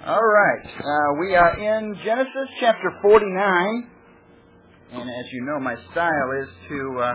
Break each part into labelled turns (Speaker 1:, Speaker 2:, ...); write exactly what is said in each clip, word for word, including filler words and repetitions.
Speaker 1: All right. Uh, we are in Genesis chapter forty-nine. And as you know, my style is to uh,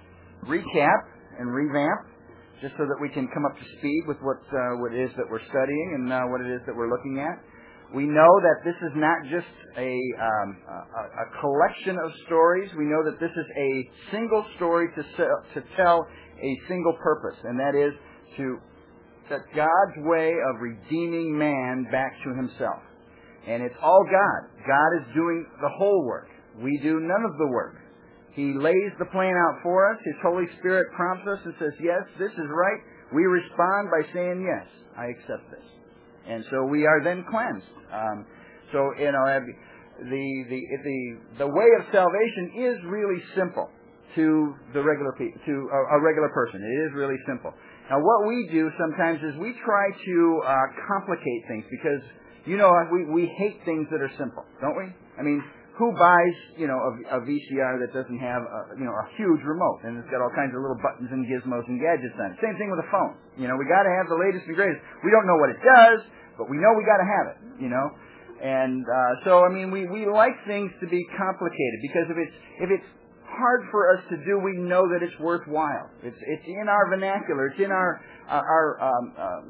Speaker 1: recap and revamp, just so that we can come up to speed with what, uh, what it is that we're studying and uh, what it is that we're looking at. We know that this is not just a, um, a, a collection of stories. We know that this is a single story to, sell, to tell a single purpose, and that is to that God's way of redeeming man back to himself. And it's all God. God is doing the whole work. We do none of the work. He lays the plan out for us. His Holy Spirit prompts us and says, yes, this is right. We respond by saying, yes, I accept this. And so we are then cleansed. Um, so, you know, the, the, the, the way of salvation is really simple to the regular pe- to a, a regular person. It is really simple. Now, what we do sometimes is we try to uh, complicate things because, you know, we, we hate things that are simple, don't we? I mean, who buys, you know, a, a V C R that doesn't have, a, you know, a huge remote and it's got all kinds of little buttons and gizmos and gadgets on it? Same thing with a phone. You know, we got to have the latest and greatest. We don't know what it does, but we know we got to have it, you know. And uh, so, I mean, we, we like things to be complicated because if it's if it's hard for us to do, we know that it's worthwhile. It's it's in our vernacular. It's in our our, our um, um,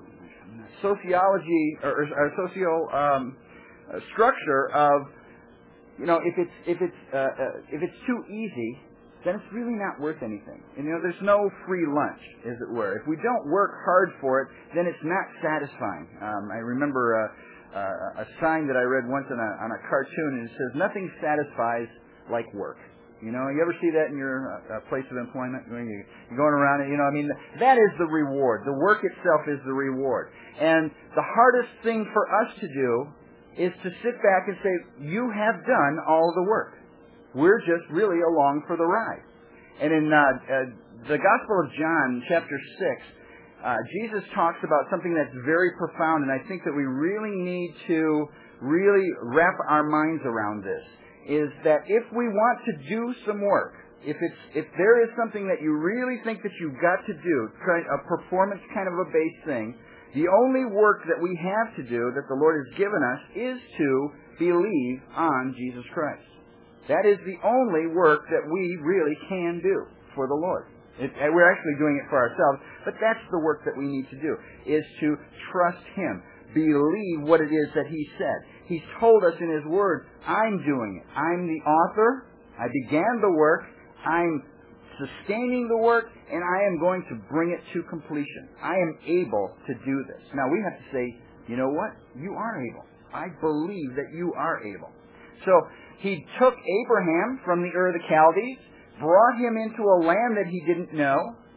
Speaker 1: sociology or, or socio um, uh, structure of, you know, if it's if it's uh, uh, if it's too easy, then it's really not worth anything. And, you know, there's no free lunch, as it were. If we don't work hard for it, then it's not satisfying. Um, I remember a, a, a sign that I read once on a, on a cartoon, and it says, "Nothing satisfies like work." You know, you ever see that in your uh, place of employment? When you, you're going around it, you know, I mean, that is the reward. The work itself is the reward. And the hardest thing for us to do is to sit back and say, you have done all the work. We're just really along for the ride. And in uh, uh, the Gospel of John, chapter six, uh, Jesus talks about something that's very profound, and I think that we really need to really wrap our minds around this. Is that if we want to do some work, if it's if there is something that you really think that you've got to do, a performance kind of a base thing, the only work that we have to do, that the Lord has given us, is to believe on Jesus Christ. That is the only work that we really can do for the Lord. It, we're actually doing it for ourselves, but that's the work that we need to do, is to trust Him. Believe what it is that He said. He's told us in His Word, I'm doing it. I'm the author. I began the work. I'm sustaining the work, and I am going to bring it to completion. I am able to do this. Now, we have to say, you know what? You are able. I believe that you are able. So, He took Abraham from the Ur of the Chaldees, brought him into a land that he didn't know,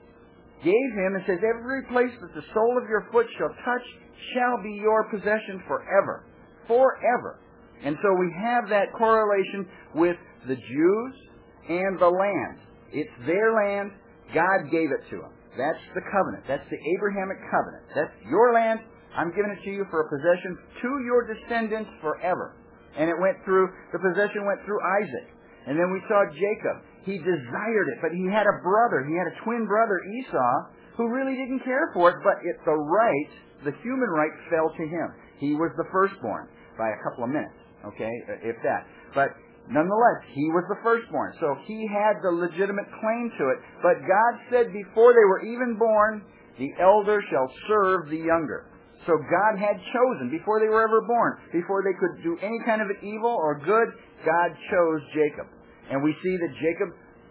Speaker 1: gave him, and says, every place that the sole of your foot shall touch shall be your possession forever. Forever. And so we have that correlation with the Jews and the land. It's their land. God gave it to them. That's the covenant. That's the Abrahamic covenant. That's your land. I'm giving it to you for a possession to your descendants forever. And it went through, the possession went through Isaac. And then we saw Jacob. He desired it, but he had a brother. He had a twin brother, Esau, who really didn't care for it, but it, the right, the human right, fell to him. He was the firstborn by a couple of minutes, okay, if that. But nonetheless, he was the firstborn, so he had the legitimate claim to it. But God said before they were even born, the elder shall serve the younger. So God had chosen, before they were ever born, before they could do any kind of evil or good, God chose Jacob. And we see that Jacob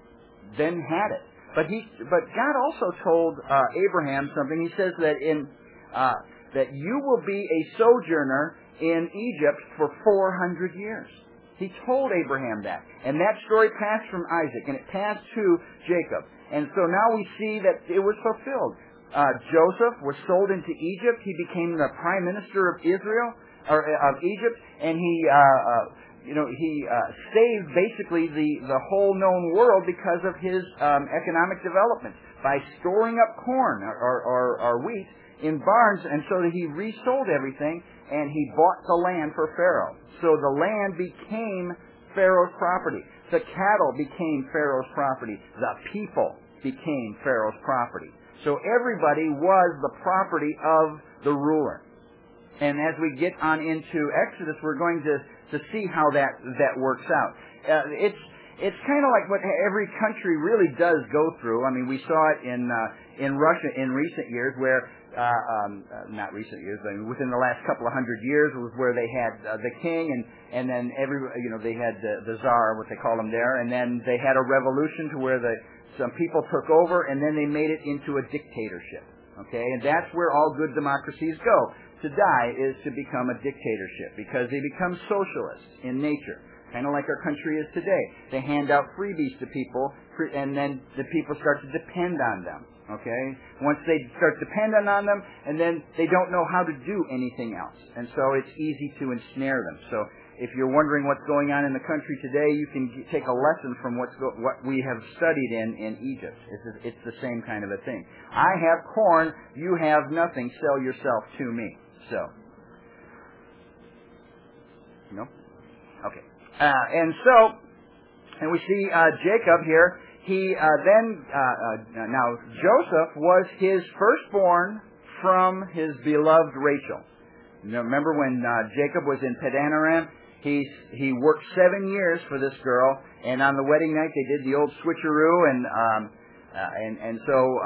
Speaker 1: then had it. But he, but God also told uh, Abraham something. He says that in uh, that you will be a sojourner in Egypt for four hundred years. He told Abraham that. And that story passed from Isaac, and it passed to Jacob. And so now we see that it was fulfilled. Uh, Joseph was sold into Egypt. He became the prime minister of Israel, or of Egypt, and he, uh, uh, you know, he uh, saved basically the, the whole known world because of his um, economic development by storing up corn or, or, or, or wheat in barns, and so that he resold everything, and he bought the land for Pharaoh. So the land became Pharaoh's property. The cattle became Pharaoh's property. The people became Pharaoh's property. So everybody was the property of the ruler. And as we get on into Exodus, we're going to, to see how that, that works out. Uh, it's it's kind of like what every country really does go through. I mean, we saw it in uh, in Russia in recent years, where uh, um, uh, not recent years, but within the last couple of hundred years, was where they had uh, the king, and and then every you know they had the, the czar, what they call him there, and then they had a revolution to where the some people took over, and then they made it into a dictatorship. Okay, and that's where all good democracies go. To die is to become a dictatorship, because they become socialists in nature, kind of like our country is today. They hand out freebies to people, and then the people start to depend on them. Okay, once they start depending on them, and then they don't know how to do anything else, and so it's easy to ensnare them. So if you're wondering what's going on in the country today, you can g- take a lesson from what's go- what we have studied in in Egypt. It's, it's the same kind of a thing. I have corn, you have nothing. Sell yourself to me. So, no? Okay. Uh, and so, and we see uh, Jacob here. He uh, then, uh, uh, now Joseph was his firstborn from his beloved Rachel. You know, remember when uh, Jacob was in Padan Aram? He he worked seven years for this girl, and on the wedding night they did the old switcheroo, and um, uh, and and so uh,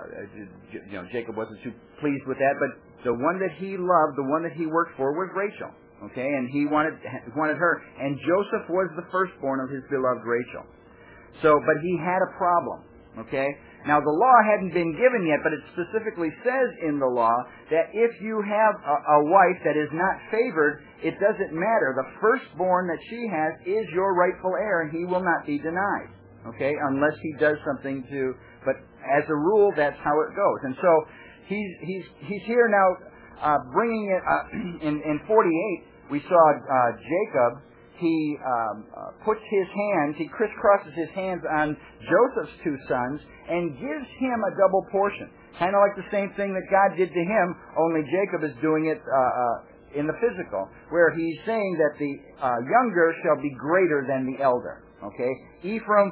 Speaker 1: uh, you know Jacob wasn't too pleased with that, but the one that he loved, the one that he worked for, was Rachel. Okay, and he wanted wanted her, and Joseph was the firstborn of his beloved Rachel. So, but he had a problem. Okay, now the law hadn't been given yet, but it specifically says in the law that if you have a, a wife that is not favored, it doesn't matter. The firstborn that she has is your rightful heir, and he will not be denied. Okay, unless he does something to. But as a rule, that's how it goes. And so he's he's he's here now, uh, bringing it uh, in in forty-eight. We saw uh, Jacob. He um, uh, puts his hands, he crisscrosses his hands on Joseph's two sons and gives him a double portion. Kind of like the same thing that God did to him, only Jacob is doing it uh, uh, in the physical, where he's saying that the uh, younger shall be greater than the elder. Okay, Ephraim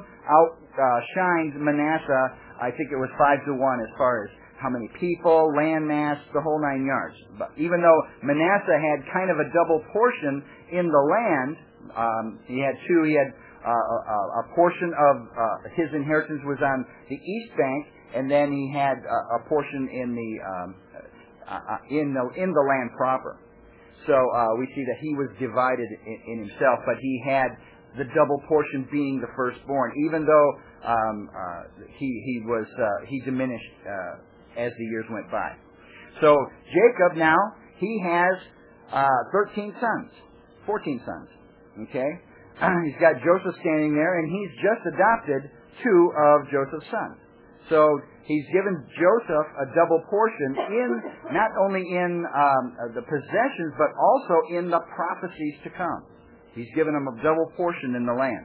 Speaker 1: outshined uh, Manasseh. I think it was five to one as far as how many people, land mass, the whole nine yards. But even though Manasseh had kind of a double portion in the land. Um, he had two. He had uh, a, a portion of uh, his inheritance was on the east bank, and then he had a, a portion in the um, uh, in the in the land proper. So uh, we see that he was divided in, in himself, but he had the double portion being the firstborn, even though um, uh, he he was uh, he diminished uh, as the years went by. So Jacob now he has uh, thirteen sons, fourteen sons. Okay, he's got Joseph standing there, and he's just adopted two of Joseph's sons. So he's given Joseph a double portion in not only in um, the possessions, but also in the prophecies to come. He's given him a double portion in the land.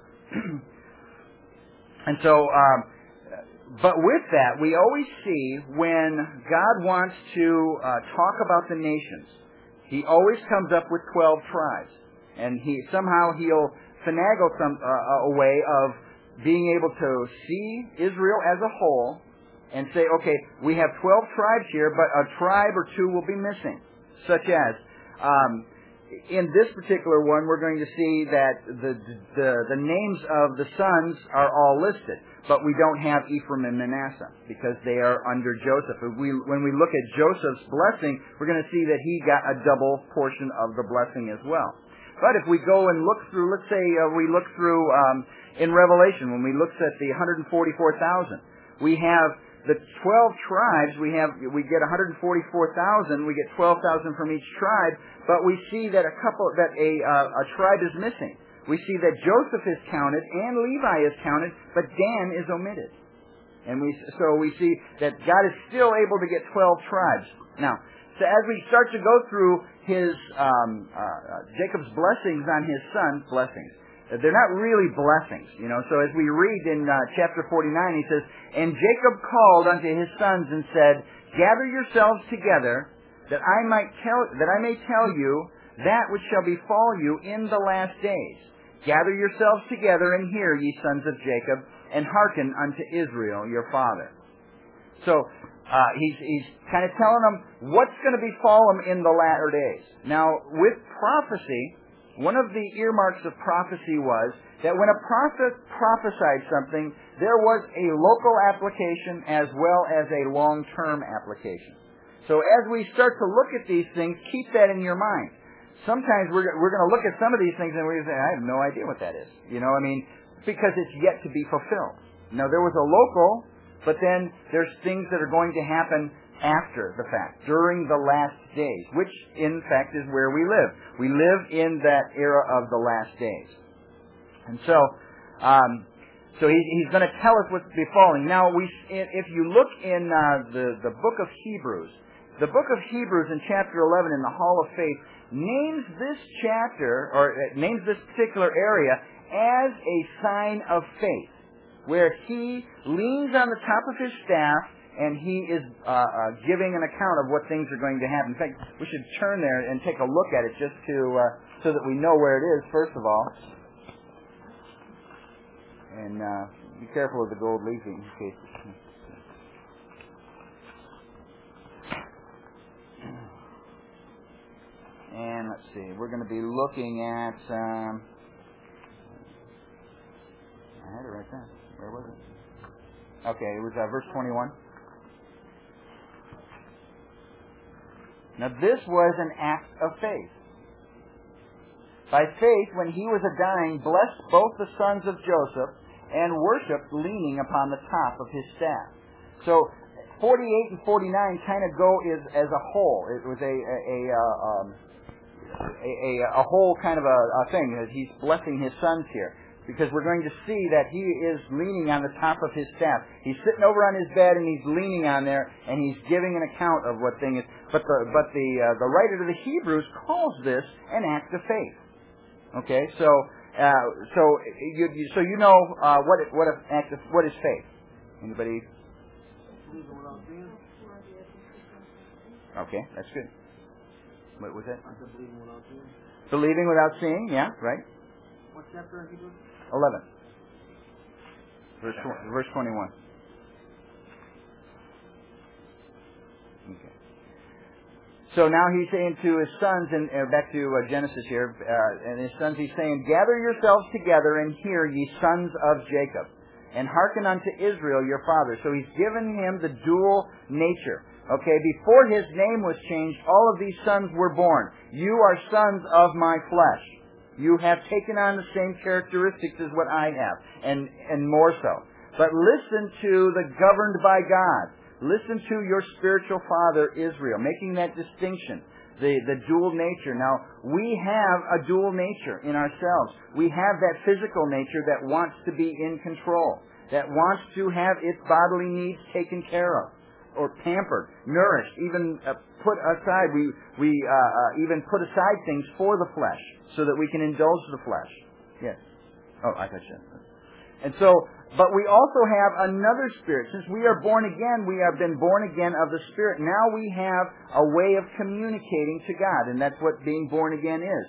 Speaker 1: And so, um, but with that, we always see when God wants to uh, talk about the nations, He always comes up with twelve tribes. And he somehow he'll finagle some uh, a way of being able to see Israel as a whole and say, okay, we have twelve tribes here, but a tribe or two will be missing. Such as, um, in this particular one, we're going to see that the, the the names of the sons are all listed, but we don't have Ephraim and Manasseh because they are under Joseph. If we, when we look at Joseph's blessing, we're going to see that he got a double portion of the blessing as well. But if we go and look through, let's say uh, we look through um, in Revelation, when we look at the one hundred forty-four thousand, we have the twelve tribes. We have we get one hundred forty-four thousand. We get twelve thousand from each tribe. But we see that a couple that a uh, a tribe is missing. We see that Joseph is counted and Levi is counted, but Dan is omitted. And we so we see that God is still able to get twelve tribes. Now, so as we start to go through his um, uh, Jacob's blessings on his sons, blessings, they're not really blessings, you know. So as we read in uh, chapter forty-nine, he says, "And Jacob called unto his sons and said, Gather yourselves together, that I might tell that I may tell you that which shall befall you in the last days. Gather yourselves together and hear, ye sons of Jacob, and hearken unto Israel your father." So uh, he's, he's kind of telling them what's going to befall them in the latter days. Now, with prophecy, one of the earmarks of prophecy was that when a prophet prophesied something, there was a local application as well as a long-term application. So as we start to look at these things, keep that in your mind. Sometimes we're, we're going to look at some of these things and we're going to say, I have no idea what that is. You know, I mean, because it's yet to be fulfilled. Now, there was a local, but then there's things that are going to happen after the fact, during the last days, which, in fact, is where we live. We live in that era of the last days. And so, um, so he, he's going to tell us what's befalling. Now, we, if you look in uh, the, the book of Hebrews, the book of Hebrews in chapter eleven in the Hall of Faith names this chapter, or uh, names this particular area as a sign of faith, where he leans on the top of his staff and he is uh, uh, giving an account of what things are going to happen. In fact, we should turn there and take a look at it just to uh, so that we know where it is, first of all. And uh, be careful of the gold leafing in case. And let's see, we're going to be looking at. Um, I had it right there. Where was it? Okay, it was uh, verse twenty-one. Now this was an act of faith. By faith, when he was a dying, blessed both the sons of Joseph and worshipped leaning upon the top of his staff. So forty-eight and forty-nine kind of go is, as a whole. It was a a, a, uh, um, a, a, a whole kind of a, a thing. He's blessing his sons here. Because we're going to see that he is leaning on the top of his staff. He's sitting over on his bed and he's leaning on there and he's giving an account of what thing is. But the but the uh, the writer to the Hebrews calls this an act of faith. Okay, so uh, so you, you so you know uh, what what an act of, what is faith? Anybody? Okay, that's good. What was that? Believing without seeing. Believing without seeing, yeah, right.
Speaker 2: What chapter in Hebrews?
Speaker 1: Eleven. Verse verse twenty-one. Okay. So now he's saying to his sons, and uh, back to uh, Genesis here, uh, and his sons he's saying, gather yourselves together and hear, ye sons of Jacob, and hearken unto Israel your father. So he's given him the dual nature. Okay, before his name was changed, all of these sons were born. You are sons of my flesh. You have taken on the same characteristics as what I have, and, and more so. But listen to the governed by God. Listen to your spiritual father, Israel, making that distinction, the, the dual nature. Now, we have a dual nature in ourselves. We have that physical nature that wants to be in control, that wants to have its bodily needs taken care of, or pampered, nourished, even uh, put aside. We, we uh, uh, even put aside things for the flesh, so that we can indulge the flesh. Yes. Oh, I got you. And so, but we also have another spirit. Since we are born again, we have been born again of the Spirit. Now we have a way of communicating to God, and that's what being born again is.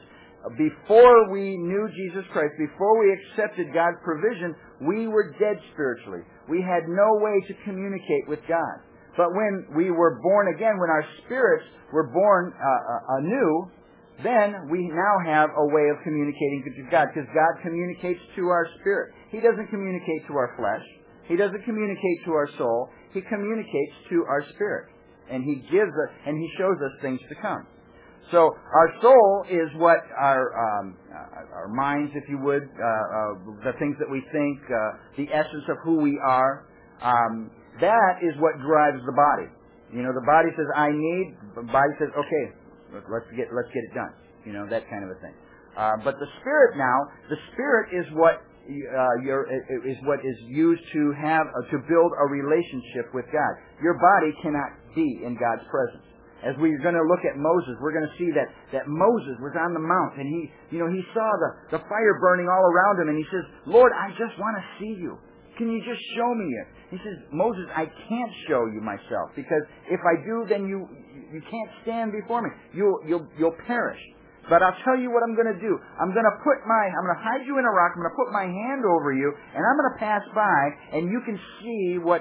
Speaker 1: Before we knew Jesus Christ, before we accepted God's provision, we were dead spiritually. We had no way to communicate with God. But when we were born again, when our spirits were born uh, anew, then we now have a way of communicating to God, because God communicates to our spirit. He doesn't communicate to our flesh. He doesn't communicate to our soul. He communicates to our spirit. And He gives us, and He shows us things to come. So our soul is what our um, our minds, if you would, uh, uh, the things that we think, uh, the essence of who we are. Um, that is what drives the body. You know, the body says, I need, the body says, okay, let's get let's get it done. You know, that kind of a thing. Uh, but the spirit now, the spirit is what uh, your is what is used to have uh, to build a relationship with God. Your body cannot be in God's presence. As we're going to look at Moses, we're going to see that, that Moses was on the mount, and he, you know, he saw the, the fire burning all around him, and he says, Lord, I just want to see you. Can you just show me it? He says, Moses, I can't show you myself, because if I do, then you you can't stand before me. You'll you'll you'll perish. But I'll tell you what I'm going to do. I'm going to put my I'm going to hide you in a rock. I'm going to put my hand over you, and I'm going to pass by, and you can see what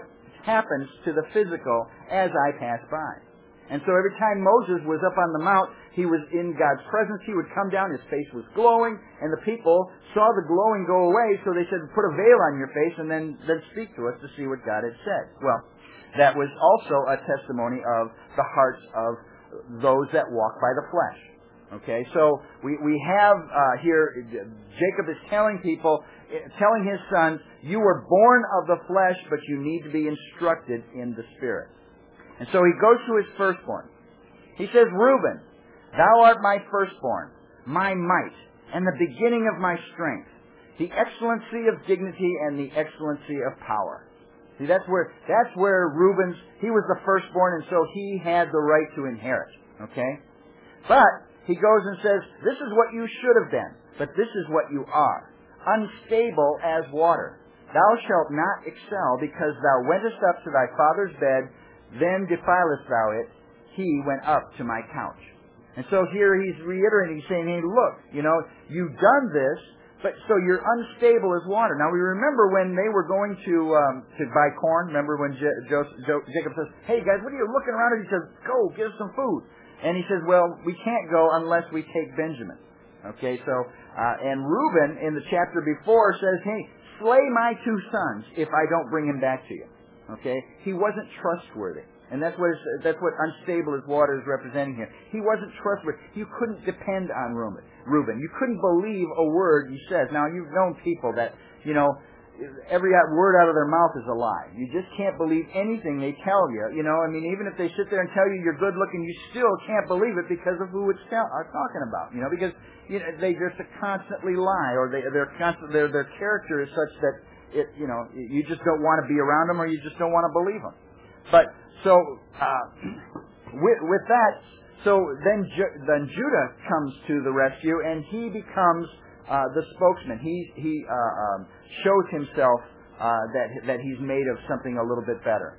Speaker 1: happens to the physical as I pass by. And so every time Moses was up on the mount, he was in God's presence. He would come down, his face was glowing, and the people saw the glowing go away, so they said, put a veil on your face and then, then speak to us to see what God had said. Well, that was also a testimony of the hearts of those that walk by the flesh. Okay, so we, we have uh, here, Jacob is telling people, telling his sons, you were born of the flesh, but you need to be instructed in the Spirit. And so he goes to his firstborn. He says, Reuben, thou art my firstborn, my might, and the beginning of my strength, the excellency of dignity and the excellency of power. See, that's where, that's where Reuben's, he was the firstborn, and so he had the right to inherit. Okay? But he goes and says, this is what you should have been, but this is what you are, unstable as water. Thou shalt not excel, because thou wentest up to thy father's bed, then defilest thou it. He went up to my couch. And so here he's reiterating, he's saying, hey, look, you know, you've done this, but so you're unstable as water. Now we remember when they were going to um, to buy corn. Remember when Je- Joseph, Jo- Jacob says, hey guys, what are you looking around at? He says, go, get us some food. And he says, well, we can't go unless we take Benjamin. Okay, so, uh, and Reuben in the chapter before says, hey, slay my two sons if I don't bring him back to you. Okay? He wasn't trustworthy. And that's what, it's, that's what unstable as water is representing here. He wasn't trustworthy. You couldn't depend on Reuben. Reuben. You couldn't believe a word he says. Now, you've known people that, you know, every word out of their mouth is a lie. You just can't believe anything they tell you. You know, I mean, even if they sit there and tell you you're good looking, you still can't believe it because of who it's tell, are talking about. You know, because you know, they just constantly lie, or they, they're constant, their their character is such that it, you know, you just don't want to be around them, or you just don't want to believe them. But so uh, with with that, so then Ju- then Judah comes to the rescue, and he becomes uh, the spokesman. He he uh, um, shows himself uh, that that he's made of something a little bit better.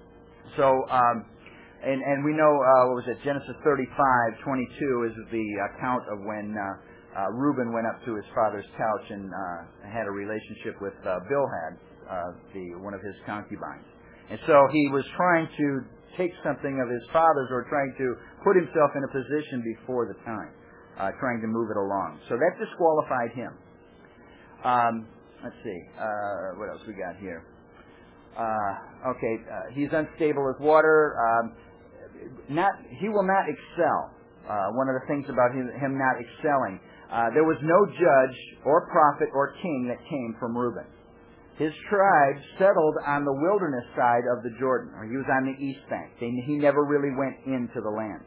Speaker 1: So um, and and we know uh, what was it? Genesis thirty-five twenty-two is the account of when uh, uh, Reuben went up to his father's couch and uh, had a relationship with uh, Bilhah, uh, the one of his concubines. And so he was trying to take something of his father's, or trying to put himself in a position before the time, uh, trying to move it along. So that disqualified him. Um, let's see, uh, what else we got here? Uh, okay, uh, he's unstable as water. Um, not, he will not excel. Uh, one of the things about him, him not excelling, uh, there was no judge or prophet or king that came from Reuben. His tribe settled on the wilderness side of the Jordan, or he was on the east bank. He never really went into the land.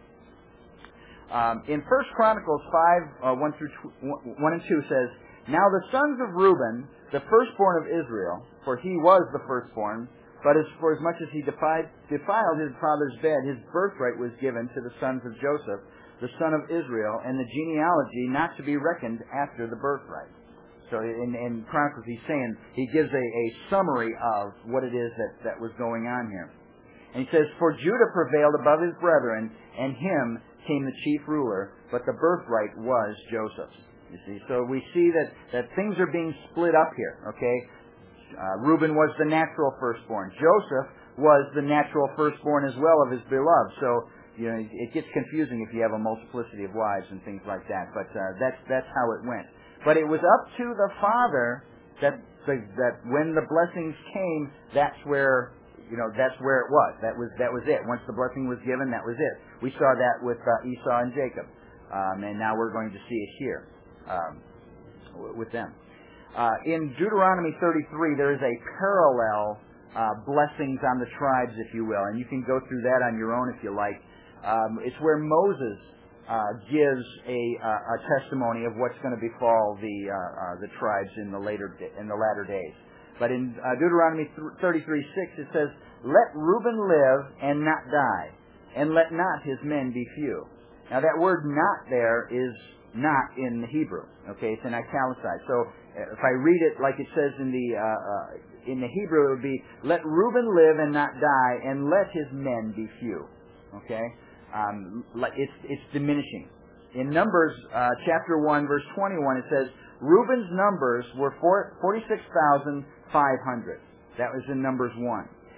Speaker 1: Um, in First Chronicles five, uh, one through one and two says, now the sons of Reuben, the firstborn of Israel, for he was the firstborn, but as for as much as he defied, defiled his father's bed, his birthright was given to the sons of Joseph, the son of Israel, and the genealogy not to be reckoned after the birthright. So in, in Chronicles, he's saying, he gives a, a summary of what it is that, that was going on here. And he says, for Judah prevailed above his brethren, and him came the chief ruler, but the birthright was Joseph's. You see, so we see that, that things are being split up here, okay? Uh, Reuben was the natural firstborn. Joseph was the natural firstborn as well of his beloved. So, you know, it gets confusing if you have a multiplicity of wives and things like that, but uh, that's, that's how it went. But it was up to the father that the, that when the blessings came, that's where you know that's where it was. That was that was it. Once the blessing was given, that was it. We saw that with uh, Esau and Jacob, um, and now we're going to see it here um, with them. Uh, in Deuteronomy thirty-three, there is a parallel uh, blessings on the tribes, if you will, and you can go through that on your own if you like. Um, it's where Moses Uh, gives a, uh, a testimony of what's going to befall the uh, uh, the tribes in the later in the latter days. But in uh, Deuteronomy thirty-three six it says, "Let Reuben live and not die, and let not his men be few." Now that word "not" there is not in the Hebrew. Okay, it's in italicized. So uh, if I read it like it says in the uh, uh, in the Hebrew, it would be, "Let Reuben live and not die, and let his men be few." Okay. Um, it's, it's diminishing. In Numbers uh, chapter one, verse twenty-one, it says, Reuben's numbers were forty-six thousand five hundred. That was in Numbers one.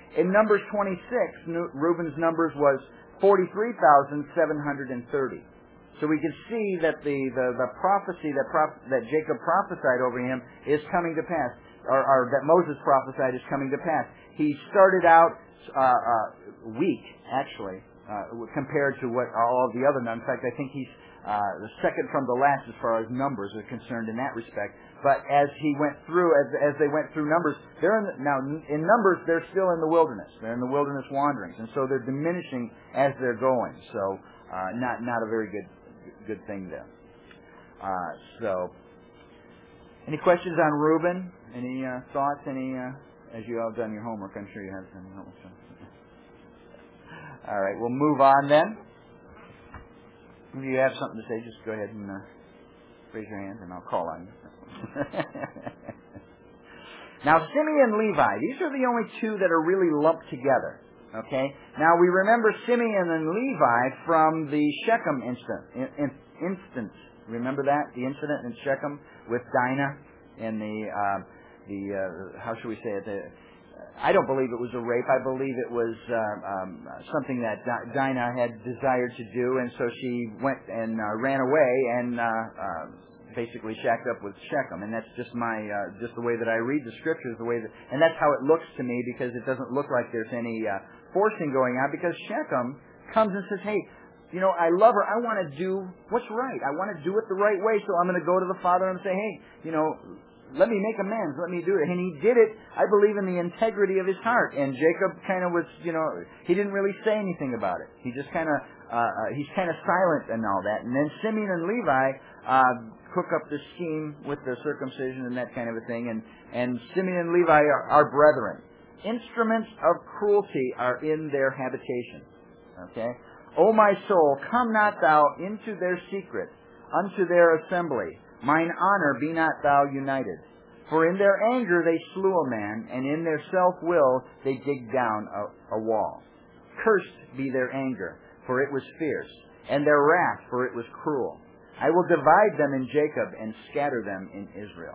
Speaker 1: In Numbers twenty-six, Reuben's numbers was forty-three thousand seven hundred thirty. So we can see that the, the, the prophecy that, prop, that Jacob prophesied over him is coming to pass, or, or that Moses prophesied is coming to pass. He started out uh, uh, weak, actually, uh, compared to what all of the other numbers. In fact, I think he's uh, the second from the last as far as numbers are concerned in that respect. But as he went through, as, as they went through Numbers, they're in the, now in Numbers they're still in the wilderness. They're in the wilderness wanderings, and so they're diminishing as they're going. So uh, not not a very good good thing there. Uh, so, any questions on Reuben? Any uh, thoughts? Any uh, as you all done your homework? I'm sure you have done your homework. All right, we'll move on then. If you have something to say, just go ahead and uh, raise your hand, and I'll call on you. Now, Simeon and Levi, these are the only two that are really lumped together. Okay? Now, we remember Simeon and Levi from the Shechem instant, in, in, instance. Remember that? The incident in Shechem with Dinah and the, uh, the uh, how should we say it? The, I don't believe it was a rape. I believe it was uh, um, something that Dinah had desired to do, and so she went and uh, ran away and uh, uh, basically shacked up with Shechem. And that's just my uh, just the way that I read the scriptures, the way that, and that's how it looks to me, because it doesn't look like there's any uh, forcing going on. Because Shechem comes and says, "Hey, you know, I love her. I want to do what's right. I want to do it the right way. So I'm going to go to the father and say, hey, you know, let me make amends. Let me do it." And he did it, I believe, in the integrity of his heart. And Jacob kind of was, you know, he didn't really say anything about it. He just kind of, uh, he's kind of silent and all that. And then Simeon and Levi uh, cook up this scheme with the circumcision and that kind of a thing. And, and Simeon and Levi are, are brethren. Instruments of cruelty are in their habitation. Okay? O my soul, come not thou into their secret, unto their assembly. Mine honor be not thou united. For in their anger they slew a man, and in their self-will they dig down a, a wall. Cursed be their anger, for it was fierce, and their wrath, for it was cruel. I will divide them in Jacob, and scatter them in Israel.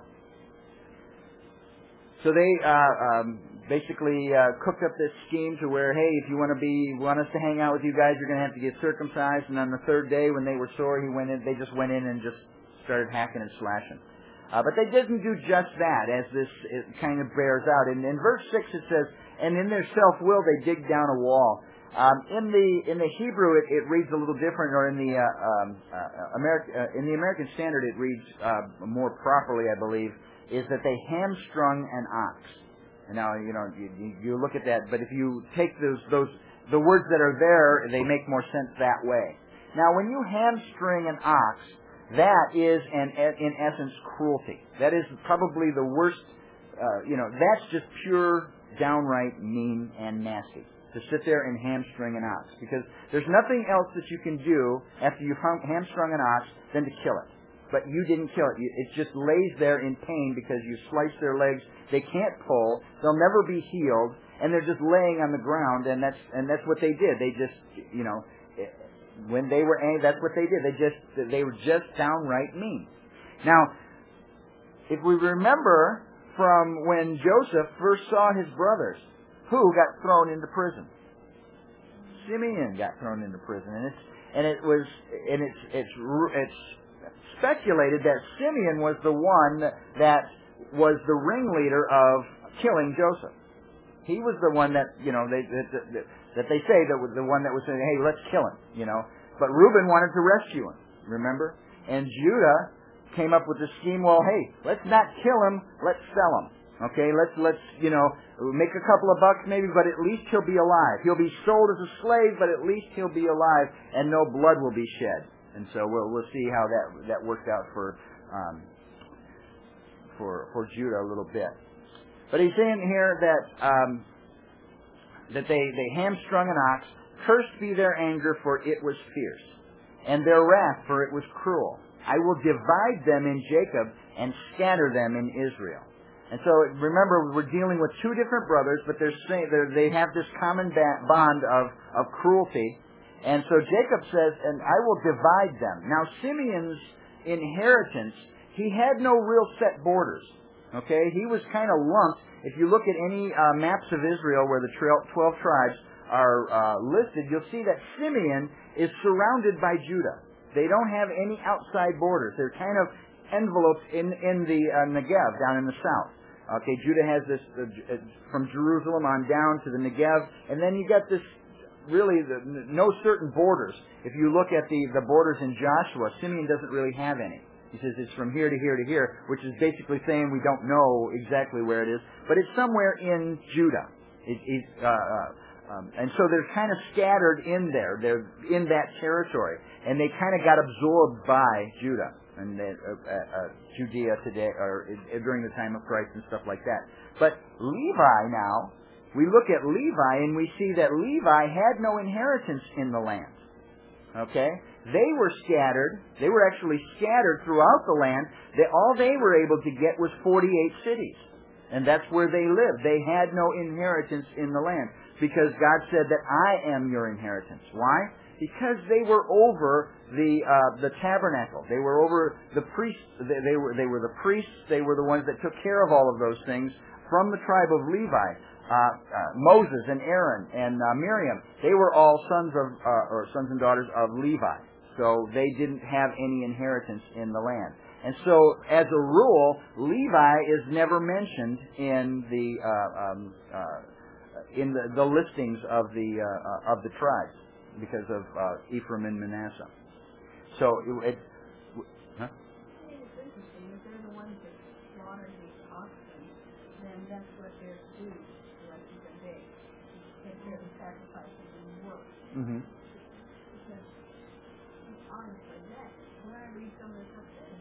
Speaker 1: So they uh, um, basically uh, cooked up this scheme to where, hey, if you want to be, want us to hang out with you guys, you're going to have to get circumcised. And on the third day, when they were sore, he went in. They just went in and just started hacking and slashing. Uh, but they didn't do just that, as this it kind of bears out. In, in verse six, it says, "And in their self-will they dig down a wall." Um, in the in the Hebrew, it, it reads a little different, or in the uh, um, uh, American uh, in the American Standard, it reads uh, more properly, I believe. Is that they hamstrung an ox. And now, you know, you, you look at that, but if you take those, those, the words that are there, they make more sense that way. Now, when you hamstring an ox, that is, an, in essence, cruelty. That is probably the worst, uh, you know, that's just pure, downright mean and nasty. To sit there and hamstring an ox. Because there's nothing else that you can do after you've hamstrung an ox than to kill it. But you didn't kill it. It just lays there in pain because you sliced their legs. They can't pull. They'll never be healed, and they're just laying on the ground. And that's and that's what they did. They just, you know, when they were angry, that's what they did. They just they were just downright mean. Now, if we remember from when Joseph first saw his brothers, who got thrown into prison? Simeon got thrown into prison, and it's and it was and it's it's it's. speculated that Simeon was the one that was the ringleader of killing Joseph. He was the one that, you know, they, that, that, that they say that was the one that was saying, hey, let's kill him, you know. But Reuben wanted to rescue him, remember? And Judah came up with the scheme, well, hey, let's not kill him, let's sell him. Okay, let's, let's, you know, make a couple of bucks maybe, but at least he'll be alive. He'll be sold as a slave, but at least he'll be alive, and no blood will be shed. And so we'll we'll see how that that worked out for um, for for Judah a little bit. But he's saying here that um, that they they hamstrung an ox. Cursed be their anger, for it was fierce, and their wrath, for it was cruel. I will divide them in Jacob and scatter them in Israel. And so remember, we're dealing with two different brothers, but they're saying they're, they have this common bond of of cruelty. And so Jacob says, and I will divide them. Now, Simeon's inheritance, he had no real set borders. Okay? He was kind of lumped if you look at any uh, maps of Israel where the twelve tribes are uh, listed, you'll see that Simeon is surrounded by Judah. They don't have any outside borders. They're kind of enveloped in, in the uh, Negev, down in the south. Okay, Judah has this uh, from Jerusalem on down to the Negev, and then you got this really the, no certain borders. If you look at the, the borders in Joshua, Simeon doesn't really have any. He says it's from here to here to here, which is basically saying we don't know exactly where it is, but it's somewhere in Judah. It, it, uh, uh, um, and so they're kind of scattered in there. They're in that territory, and they kind of got absorbed by Judah and uh, uh, uh, Judea today, or uh, during the time of Christ and stuff like that. But Levi now, we look at Levi and we see that Levi had no inheritance in the land. Okay? They were scattered. They were actually scattered throughout the land. They, all they were able to get was forty-eight cities. And that's where they lived. They had no inheritance in the land. Because God said that I am your inheritance. Why? Because they were over the uh, the tabernacle. They were over the priests. They, they were they were the priests. They were the ones that took care of all of those things from the tribe of Levi. Uh, uh, Moses and Aaron and uh, Miriam. They were all sons of uh, or sons and daughters of Levi. So they didn't have any inheritance in the land. And so, as a rule, Levi is never mentioned in the uh, um, uh, in the, the listings of the uh, of the tribes because of uh, Ephraim and Manasseh. So it. it huh?
Speaker 2: I think it's interesting. If they're the ones that slaughter the oxen, then that's what they're due the rest of the day. If they're the sacrifices and work.
Speaker 1: Mm-hmm.
Speaker 2: Because honestly, that when I read some of the stuff that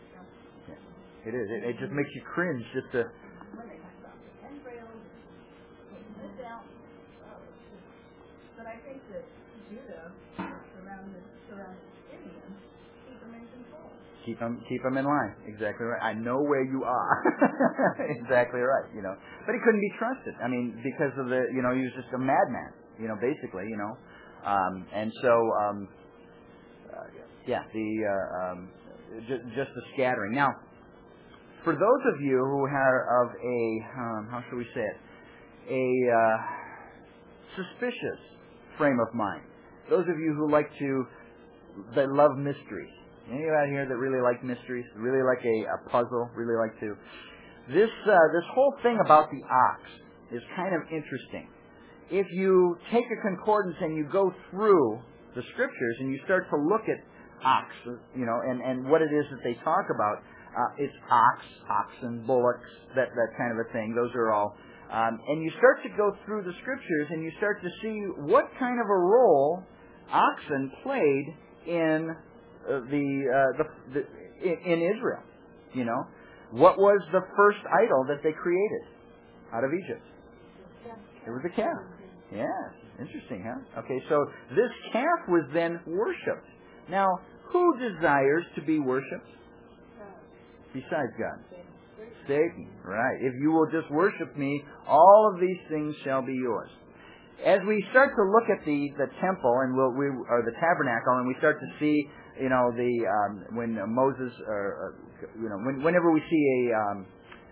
Speaker 1: It is. It, it just makes you cringe just to.
Speaker 2: when they talk about the embryos, taking this out. Oh, it's just, but I think that Judah surrounded surrounded Simeon, keep them in control.
Speaker 1: Keep them, keep them in line. Exactly right. I know where you are. Exactly right. You know, but he couldn't be trusted. I mean, because of the, you know, he was just a madman. You know, basically, you know, um, and so, um, uh, yeah, the uh, um, just, just the scattering. Now, for those of you who are of a, um, how shall we say it, a uh, suspicious frame of mind. Those of you who like to, that love mysteries. Any of you out here that really like mysteries, really like a, a puzzle, really like to. This uh, this whole thing about the ox is kind of interesting. If you take a concordance and you go through the scriptures and you start to look at ox, you know, and, and what it is that they talk about, uh, it's ox, oxen, bullocks, that, that kind of a thing. Those are all. Um, and you start to go through the scriptures and you start to see what kind of a role oxen played in uh, the, uh, the, the in, in Israel. You know, what was the first idol that they created out of Egypt? It was a calf. Yeah, interesting, huh? Okay, so this calf was then worshipped. Now, who desires to be worshipped besides God? Satan, right. If you will just worship me, all of these things shall be yours. As we start to look at the, the temple and we'll, we or the tabernacle, and we start to see, you know, the um, when Moses, or uh, you know, when, whenever we see a um,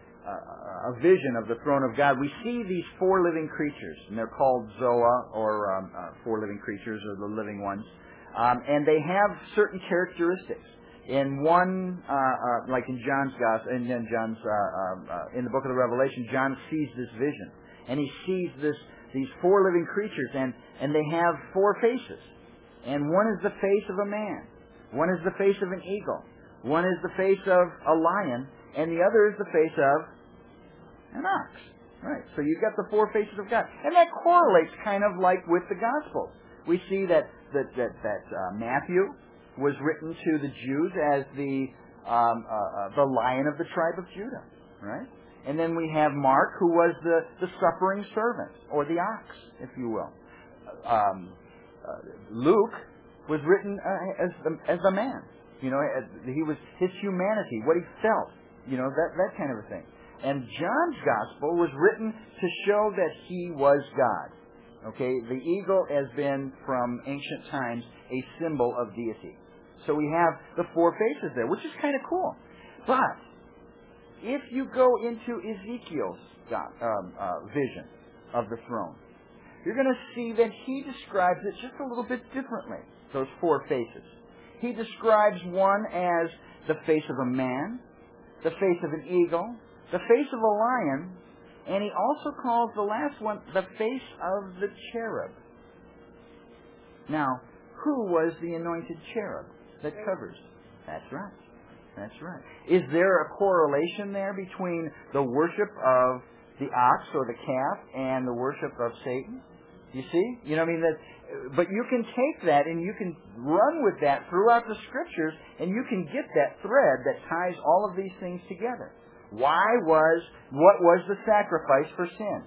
Speaker 1: a vision of the throne of God, we see these four living creatures, and they're called Zoa, or um, uh, four living creatures, or the living ones, um, and they have certain characteristics. In one, uh, uh, like in John's gospel, and then John's uh, uh, in the book of the Revelation, John sees this vision, and he sees this these four living creatures, and and they have four faces, and one is the face of a man, one is the face of an eagle, one is the face of a lion, and the other is the face of an ox. Right. So you've got the four faces of God. And that correlates kind of like with the Gospels. We see that that that, that uh, Matthew was written to the Jews as the um, uh, uh, the lion of the tribe of Judah. Right? And then we have Mark, who was the, the suffering servant, or the ox, if you will. Um, uh, Luke was written uh, as the, as the man. You know, he was his humanity, what he felt. You know, that that kind of a thing. And John's Gospel was written to show that he was God. Okay, the eagle has been from ancient times a symbol of deity. So we have the four faces there, which is kind of cool. But if you go into Ezekiel's God, um, uh, vision of the throne, you're going to see that he describes it just a little bit differently, those four faces. He describes one as the face of a man, the face of an eagle, the face of a lion, and he also calls the last one the face of the cherub. Now, who was the anointed cherub that covers? That's right. That's right. Is there a correlation there between the worship of the ox or the calf and the worship of Satan? You see? You know what I mean? That, but you can take that and you can run with that throughout the Scriptures, and you can get that thread that ties all of these things together. Why was, what was the sacrifice for sin?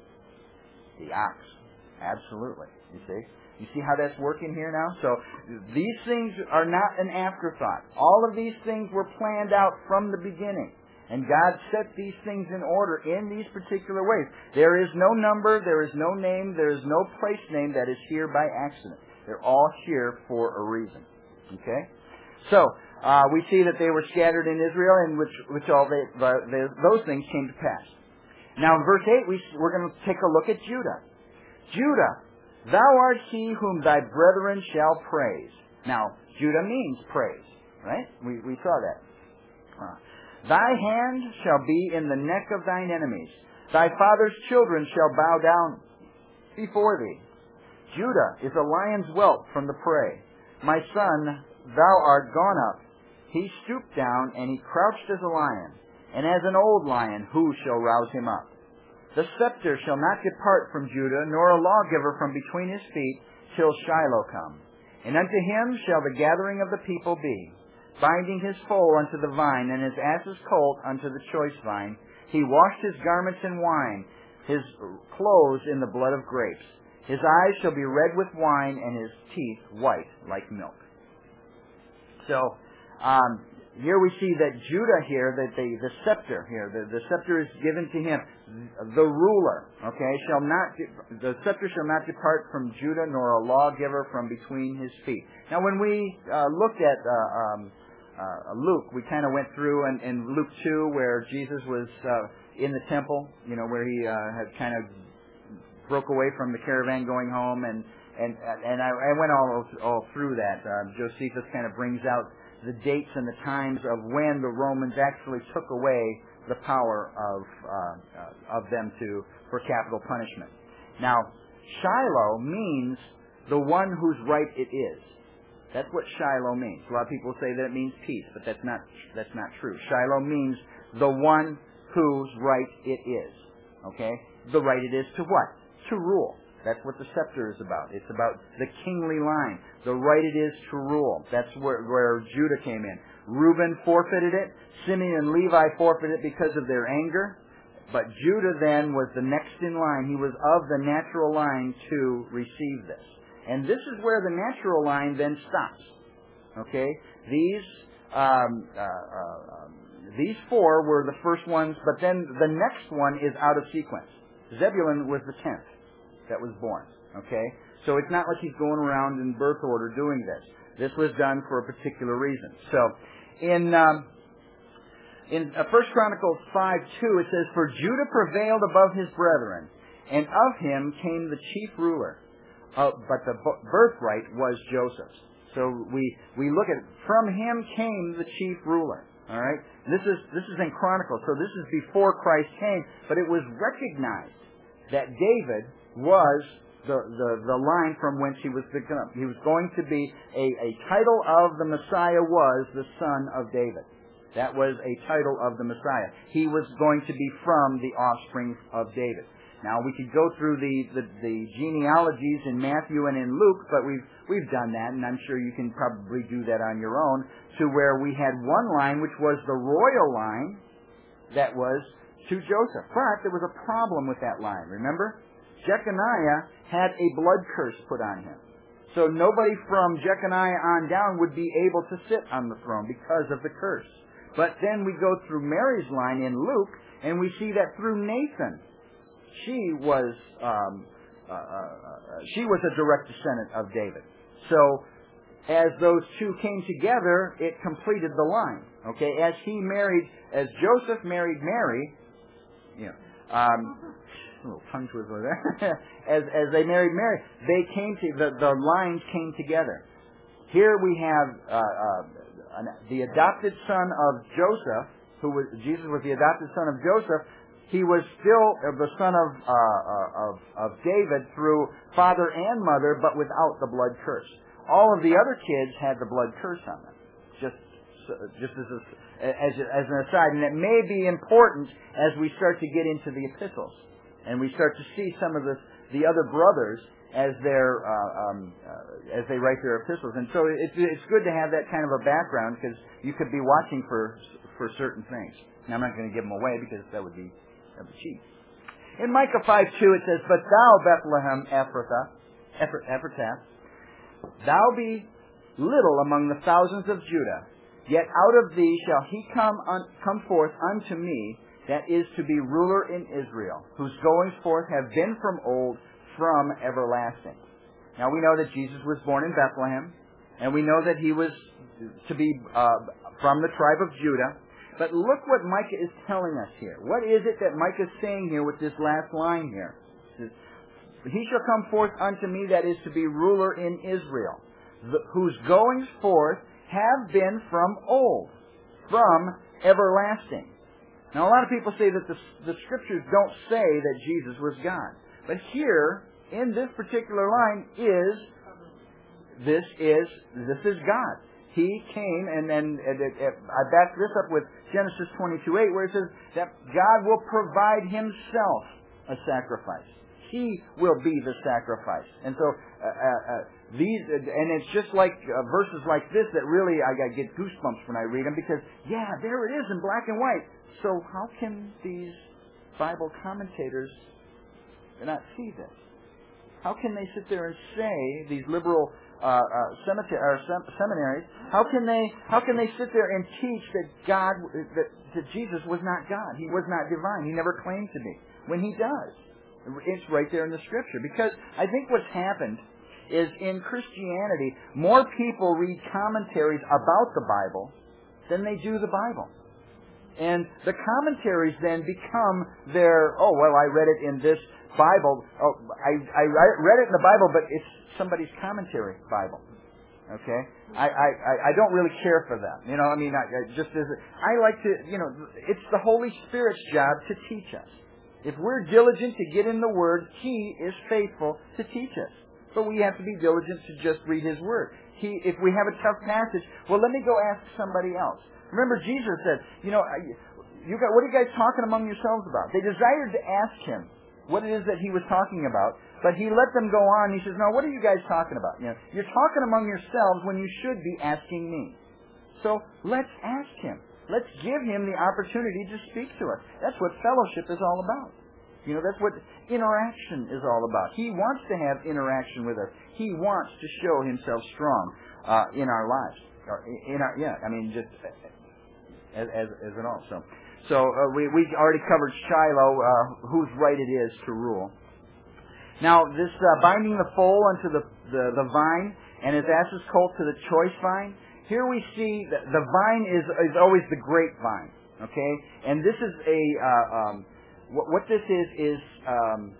Speaker 1: The ox. Absolutely. You see? You see how that's working here now? So these things are not an afterthought. All of these things were planned out from the beginning. And God set these things in order in these particular ways. There is no number, there is no name, there is no place name that is here by accident. They're all here for a reason. Okay? So, uh, we see that they were scattered in Israel, and which, which all they, they, those things came to pass. Now in verse eight, we, we're going to take a look at Judah. Judah, thou art he whom thy brethren shall praise. Now, Judah means praise, right? We, we saw that. Uh, Thy hand shall be in the neck of thine enemies. Thy father's children shall bow down before thee. Judah is a lion's whelp from the prey. My son, thou art gone up. He stooped down, and he crouched as a lion. And as an old lion, who shall rouse him up? The scepter shall not depart from Judah, nor a lawgiver from between his feet, till Shiloh come. And unto him shall the gathering of the people be, binding his foal unto the vine, and his ass's colt unto the choice vine. He washed his garments in wine, his clothes in the blood of grapes. His eyes shall be red with wine, and his teeth white like milk. So, um, here we see that Judah here, that the, the scepter here, the, the scepter is given to him. The ruler, okay, shall not, the scepter shall not depart from Judah, nor a lawgiver from between his feet. Now when we uh, looked at uh, um, uh, Luke, we kind of went through in, in Luke two where Jesus was uh, in the temple, you know, where he uh, had kind of broke away from the caravan going home, and and and I, I went all all through that. Uh, Josephus kind of brings out the dates and the times of when the Romans actually took away the power of uh, uh, of them to for capital punishment. Now, Shiloh means the one whose right it is. That's what Shiloh means. A lot of people say that it means peace, but that's not that's not true. Shiloh means the one whose right it is. Okay? The right it is to what? To rule. That's what the scepter is about. It's about the kingly line. The right it is to rule. That's where, where Judah came in. Reuben forfeited it. Simeon and Levi forfeited it because of their anger. But Judah then was the next in line. He was of the natural line to receive this. And this is where the natural line then stops. Okay? These um, uh, uh, um, these four were the first ones, but then the next one is out of sequence. Zebulun was the tenth that was born. Okay? So it's not like he's going around in birth order doing this. This was done for a particular reason. So in um, in uh, First Chronicles five two, it says, For Judah prevailed above his brethren, and of him came the chief ruler. Uh, but the birthright was Joseph's. So we we look at it. From him came the chief ruler. All right. This is this is in Chronicles. So this is before Christ came, but it was recognized that David was the the, the line from whence he was picked up. He was going to be a, a title of the Messiah was the son of David. That was a title of the Messiah. He was going to be from the offspring of David. Now we could go through the, the, the genealogies in Matthew and in Luke, but we've we've done that, and I'm sure you can probably do that on your own, to where we had one line which was the royal line that was to Joseph. But there was a problem with that line, remember? Jeconiah had a blood curse put on him. So nobody from Jeconiah on down would be able to sit on the throne because of the curse. But then we go through Mary's line in Luke, and we see that through Nathan, she was um, uh, uh, she was a direct descendant of David. So as those two came together, it completed the line. Okay, as he married, as Joseph married Mary, you know, Um, a little tongue twizzler there. as as they married Mary, they came to the the lines came together. Here we have uh, uh, an, the adopted son of Joseph, who was Jesus was the adopted son of Joseph. He was still the son of uh, uh, of of David through father and mother, but without the blood curse. All of the other kids had the blood curse on them. Just just as a, as as an aside, and it may be important as we start to get into the epistles, and we start to see some of the the other brothers as they're uh, um, uh, as they write their epistles. And so it's it's good to have that kind of a background, because you could be watching for for certain things. Now, I'm not going to give them away because that would be that would be cheap. In Micah five two it says, "But thou, Bethlehem Ephrathah, Ephrathah, thou be little among the thousands of Judah. Yet out of thee shall he come un, come forth unto me, that is to be ruler in Israel, whose goings forth have been from old, from everlasting." Now we know that Jesus was born in Bethlehem, and we know that he was to be uh, from the tribe of Judah. But look what Micah is telling us here. What is it that Micah is saying here with this last line here? It says, "He shall come forth unto me, that is to be ruler in Israel, the, whose goings forth have been from old, from everlasting." Now, a lot of people say that the, the Scriptures don't say that Jesus was God. But here, in this particular line, is this is this is God. He came, and then and, and, and I back this up with Genesis twenty-two eight, where it says that God will provide Himself a sacrifice. He will be the sacrifice. And so uh, uh, these, and it's just like uh, verses like this that really I, I get goosebumps when I read them, because yeah, there it is in black and white. So how can these Bible commentators not see this? How can they sit there and say, these liberal uh, uh, cemetery, or sem- seminaries? How can they? How can they sit there and teach that God, that, that Jesus was not God? He was not divine. He never claimed to be. When He does. It's right there in the Scripture. Because I think what's happened is, in Christianity, more people read commentaries about the Bible than they do the Bible. And the commentaries then become their, oh, well, I read it in this Bible. Oh, I, I read it in the Bible, but it's somebody's commentary Bible. Okay? I, I, I don't really care for them. You know, I mean, I, I just as I like to, you know, it's the Holy Spirit's job to teach us. If we're diligent to get in the Word, He is faithful to teach us. But we have to be diligent to just read His Word. He, if we have a tough passage, well, let me go ask somebody else. Remember, Jesus said, you know, you got, what are you guys talking among yourselves about? They desired to ask Him what it is that He was talking about, but He let them go on. He says, no, what are you guys talking about? You know, you're talking among yourselves when you should be asking me. So let's ask Him. Let's give Him the opportunity to speak to us. That's what fellowship is all about. You know, that's what interaction is all about. He wants to have interaction with us. He wants to show Himself strong uh, in our lives. Or in our, yeah, I mean, just as as, as an all. So, so uh, we we already covered Shiloh, uh, whose right it is to rule. Now, this uh, binding the foal unto the, the the vine, and his ass's colt to the choice vine. Here we see that the vine is is always the grapevine. Okay, and this is a uh, um, what, what this is is um,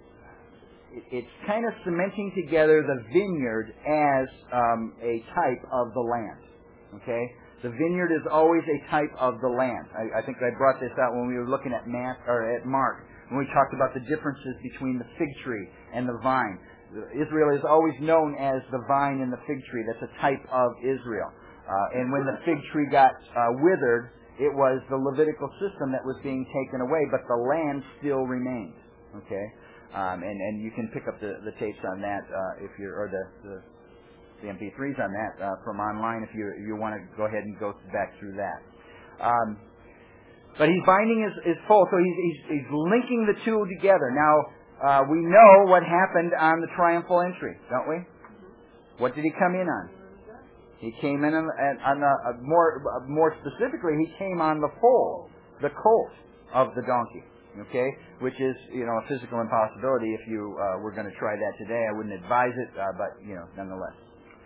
Speaker 1: it, it's kind of cementing together the vineyard as um, a type of the land. Okay, the vineyard is always a type of the land. I, I think I brought this out when we were looking at Matt or at Mark when we talked about the differences between the fig tree and the vine. Israel is always known as the vine and the fig tree. That's a type of Israel. Uh, and when the fig tree got uh, withered, it was the Levitical system that was being taken away, but the land still remained. Okay, um, and and you can pick up the, the tapes on that uh, if you're, or the, the the M P threes on that uh, from online if you you want to go ahead and go back through that. Um, but he's binding his, his foal, so he's, he's he's linking the two together. Now uh, we know what happened on the triumphal entry, don't we? What did he come in on? He came in on, on the, uh, more more specifically, he came on the foal, the colt of the donkey. Okay, which is you know a physical impossibility. If you uh, were going to try that today, I wouldn't advise it, uh, but you know nonetheless.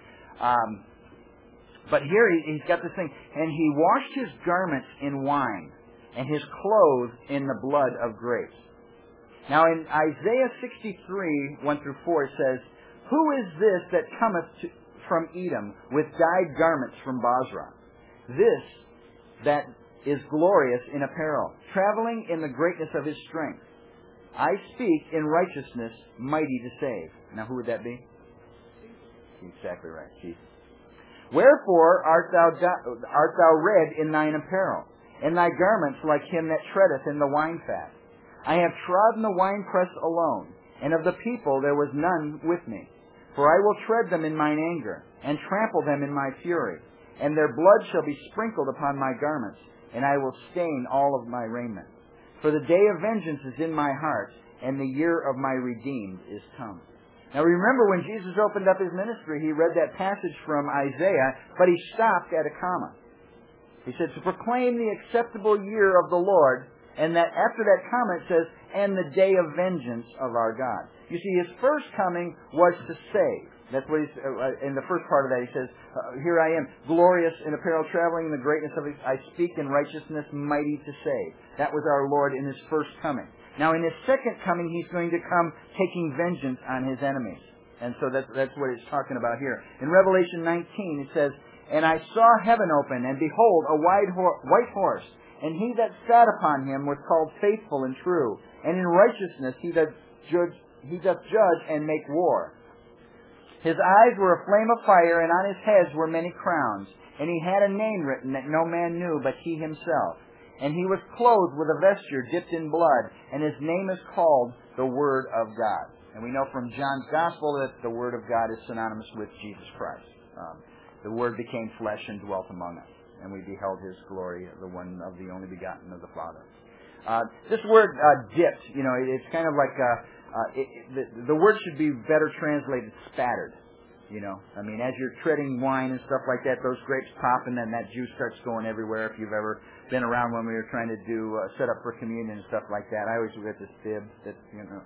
Speaker 1: Um, but here he, he's got this thing, and he washed his garments in wine, and his clothes in the blood of grapes. Now in Isaiah sixty-three, one through four, it says, "Who is this that cometh to, from Edom with dyed garments from Basra? This that is glorious in apparel, traveling in the greatness of his strength. I speak in righteousness, mighty to save." Now who would that be? Exactly right, Jesus. "Wherefore art thou, art thou red in thine apparel, and thy garments like him that treadeth in the wine fat? I have trodden the winepress alone, and of the people there was none with me. For I will tread them in mine anger, and trample them in my fury, and their blood shall be sprinkled upon my garments, and I will stain all of my raiment. For the day of vengeance is in my heart, and the year of my redeemed is come." Now remember, when Jesus opened up his ministry, he read that passage from Isaiah, but he stopped at a comma. He said, "To proclaim the acceptable year of the Lord," and that after that comma it says, "and the day of vengeance of our God." You see, his first coming was to save. That's what he's, uh, in the first part of that he says, uh, "Here I am, glorious in apparel, traveling in the greatness of his, I speak in righteousness, mighty to save." That was our Lord in his first coming. Now in his second coming, he's going to come taking vengeance on his enemies. And so that's, that's what it's talking about here. In Revelation nineteen, it says, "And I saw heaven open, and behold, a white, ho- white horse, and he that sat upon him was called Faithful and True, and in righteousness he doth judge, he doth judge and make war. His eyes were a flame of fire, and on his heads were many crowns. And he had a name written that no man knew but he himself. And he was clothed with a vesture dipped in blood, and his name is called the Word of God." And we know from John's Gospel that the Word of God is synonymous with Jesus Christ. Um, the Word became flesh and dwelt among us, and we beheld his glory, the one of the only begotten of the Father. Uh, this word uh, dipped, you know, it, it's kind of like uh, uh, it, it, the, the word should be better translated spattered. You know, I mean, as you're treading wine and stuff like that, those grapes pop, and then that juice starts going everywhere. If you've ever been around when we were trying to do uh, set up for communion and stuff like that, I always get this fib that you know,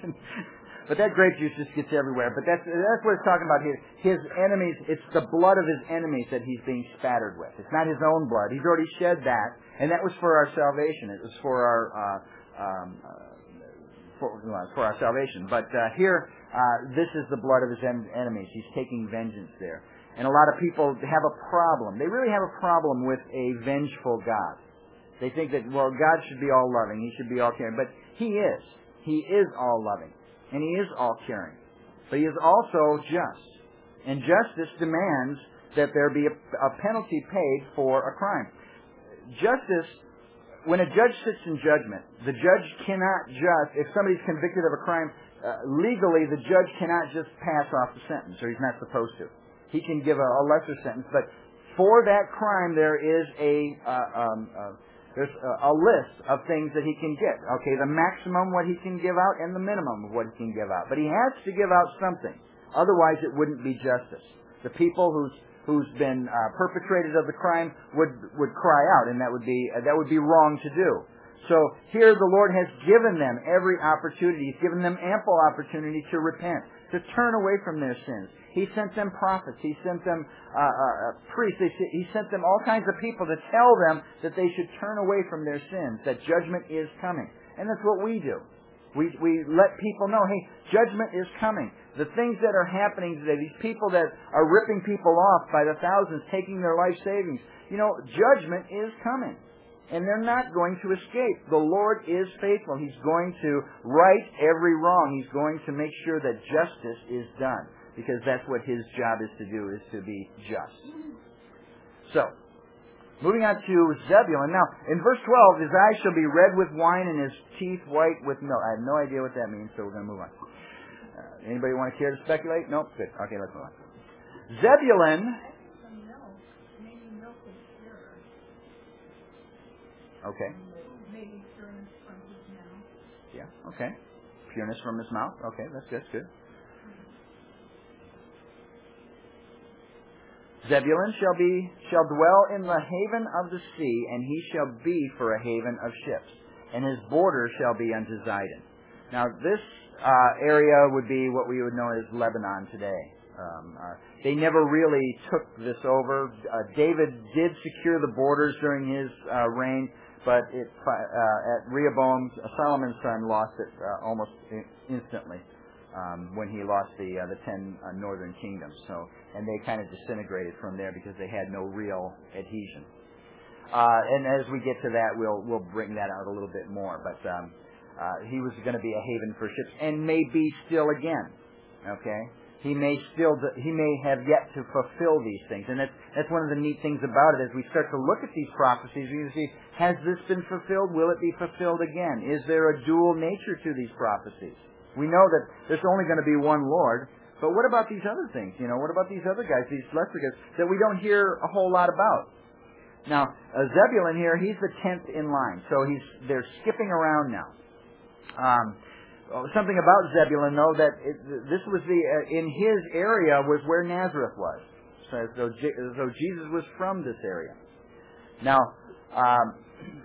Speaker 1: but that grape juice just gets everywhere. But that's that's what it's talking about here. His enemies, it's the blood of his enemies that he's being spattered with. It's not his own blood. He's already shed that, and that was for our salvation. It was for our uh, um, uh, for, well, for our salvation. But uh, here. Uh, this is the blood of his en- enemies. He's taking vengeance there. And a lot of people have a problem. They really have a problem with a vengeful God. They think that, well, God should be all loving. He should be all caring. But he is. He is all loving. And he is all caring. But he is also just. And justice demands that there be a, a penalty paid for a crime. Justice, when a judge sits in judgment, the judge cannot just, if somebody's convicted of a crime, Uh, legally, the judge cannot just pass off the sentence, or he's not supposed to. He can give a, a lesser sentence, but for that crime, there is a uh, um, uh, there's a, a list of things that he can get. Okay, the maximum what he can give out, and the minimum of what he can give out. But he has to give out something, otherwise it wouldn't be justice. The people who's who's been uh, perpetrated of the crime would would cry out, and that would be uh, that would be wrong to do. So here the Lord has given them every opportunity. He's given them ample opportunity to repent, to turn away from their sins. He sent them prophets. He sent them uh, uh, priests. He sent them all kinds of people to tell them that they should turn away from their sins, that judgment is coming. And that's what we do. We we let people know, hey, judgment is coming. The things that are happening today, these people that are ripping people off by the thousands, taking their life savings, you know, judgment is coming. And they're not going to escape. The Lord is faithful. He's going to right every wrong. He's going to make sure that justice is done. Because that's what His job is to do, is to be just. So, moving on to Zebulun. Now, in verse twelve, his eyes shall be red with wine and his teeth white with milk. I have no idea what that means, so we're going to move on. Uh, anybody want to care to speculate? Nope. Good. Okay, let's move on. Zebulun. Okay.
Speaker 2: Maybe pureness from his mouth.
Speaker 1: Yeah, okay. Pureness from his mouth. Okay, that's good. That's good. Zebulun shall be shall dwell in the haven of the sea, and he shall be for a haven of ships, and his border shall be unto Zidon. Now, this uh, area would be what we would know as Lebanon today. Um, uh, they never really took this over. Uh, David did secure the borders during his uh, reign, but it, uh, at Rehoboam, Solomon's son, lost it uh, almost instantly um, when he lost the uh, the ten uh, northern kingdoms. So, and they kind of disintegrated from there because they had no real adhesion. Uh, and as we get to that, we'll we'll bring that out a little bit more. But um, uh, he was going to be a haven for ships, and may be still again. Okay. He may still, he may have yet to fulfill these things. And that's, that's one of the neat things about it. As we start to look at these prophecies, we can see, has this been fulfilled? Will it be fulfilled again? Is there a dual nature to these prophecies? We know that there's only going to be one Lord, but what about these other things? You know, what about these other guys, these lesser guys, that we don't hear a whole lot about? Now, uh, Zebulun here, he's the tenth in line, so he's they're skipping around now. Um, Something about Zebulun, though, that it, this was the uh, in his area was where Nazareth was, so as though, Je- as though Jesus was from this area. Now, um,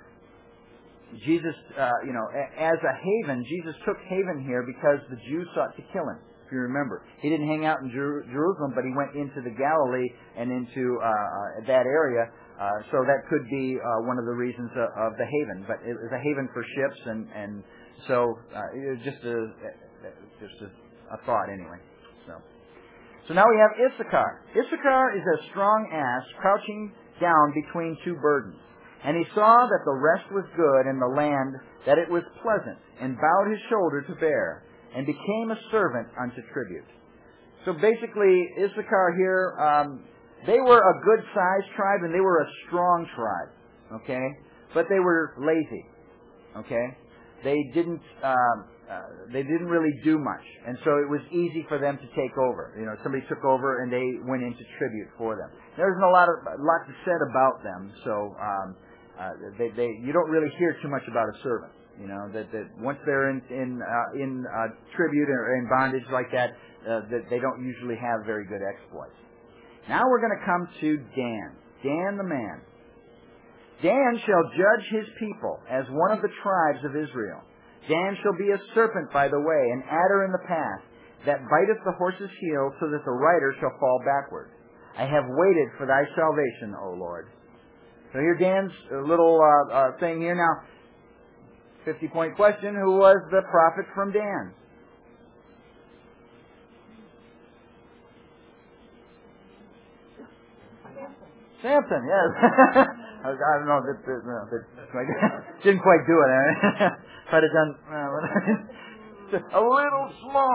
Speaker 1: Jesus, uh, you know, a- as a haven, Jesus took haven here because the Jews sought to kill him. If you remember, he didn't hang out in Jer- Jerusalem, but he went into the Galilee and into uh, uh, that area. Uh, so that could be uh, one of the reasons of, of the haven. But it was a haven for ships and and. So uh, it was just a just a, a thought anyway. So so now we have Issachar. Issachar is a strong ass crouching down between two burdens, and he saw that the rest was good and the land that it was pleasant, and bowed his shoulder to bear, and became a servant unto tribute. So basically, Issachar here, um, they were a good sized tribe and they were a strong tribe, okay, but they were lazy, okay. They didn't. Um, uh, they didn't really do much, and so it was easy for them to take over. You know, somebody took over and they went into tribute for them. There isn't a lot of a lot said about them, so um, uh, they, they you don't really hear too much about a servant. You know, that, that once they're in in uh, in uh, tribute or in bondage like that, uh, that they don't usually have very good exploits. Now we're going to come to Dan. Dan the man. Dan shall judge his people as one of the tribes of Israel. Dan shall be a serpent by the way, an adder in the path, that biteth the horse's heel, so that the rider shall fall backward. I have waited for thy salvation, O Lord. So here Dan's little uh, uh, thing here. Now, fifty-point question, who was the prophet from Dan? Samson, yes. I don't know, that, that, no, that didn't quite do it. Eh? If I'd have done uh, a little small.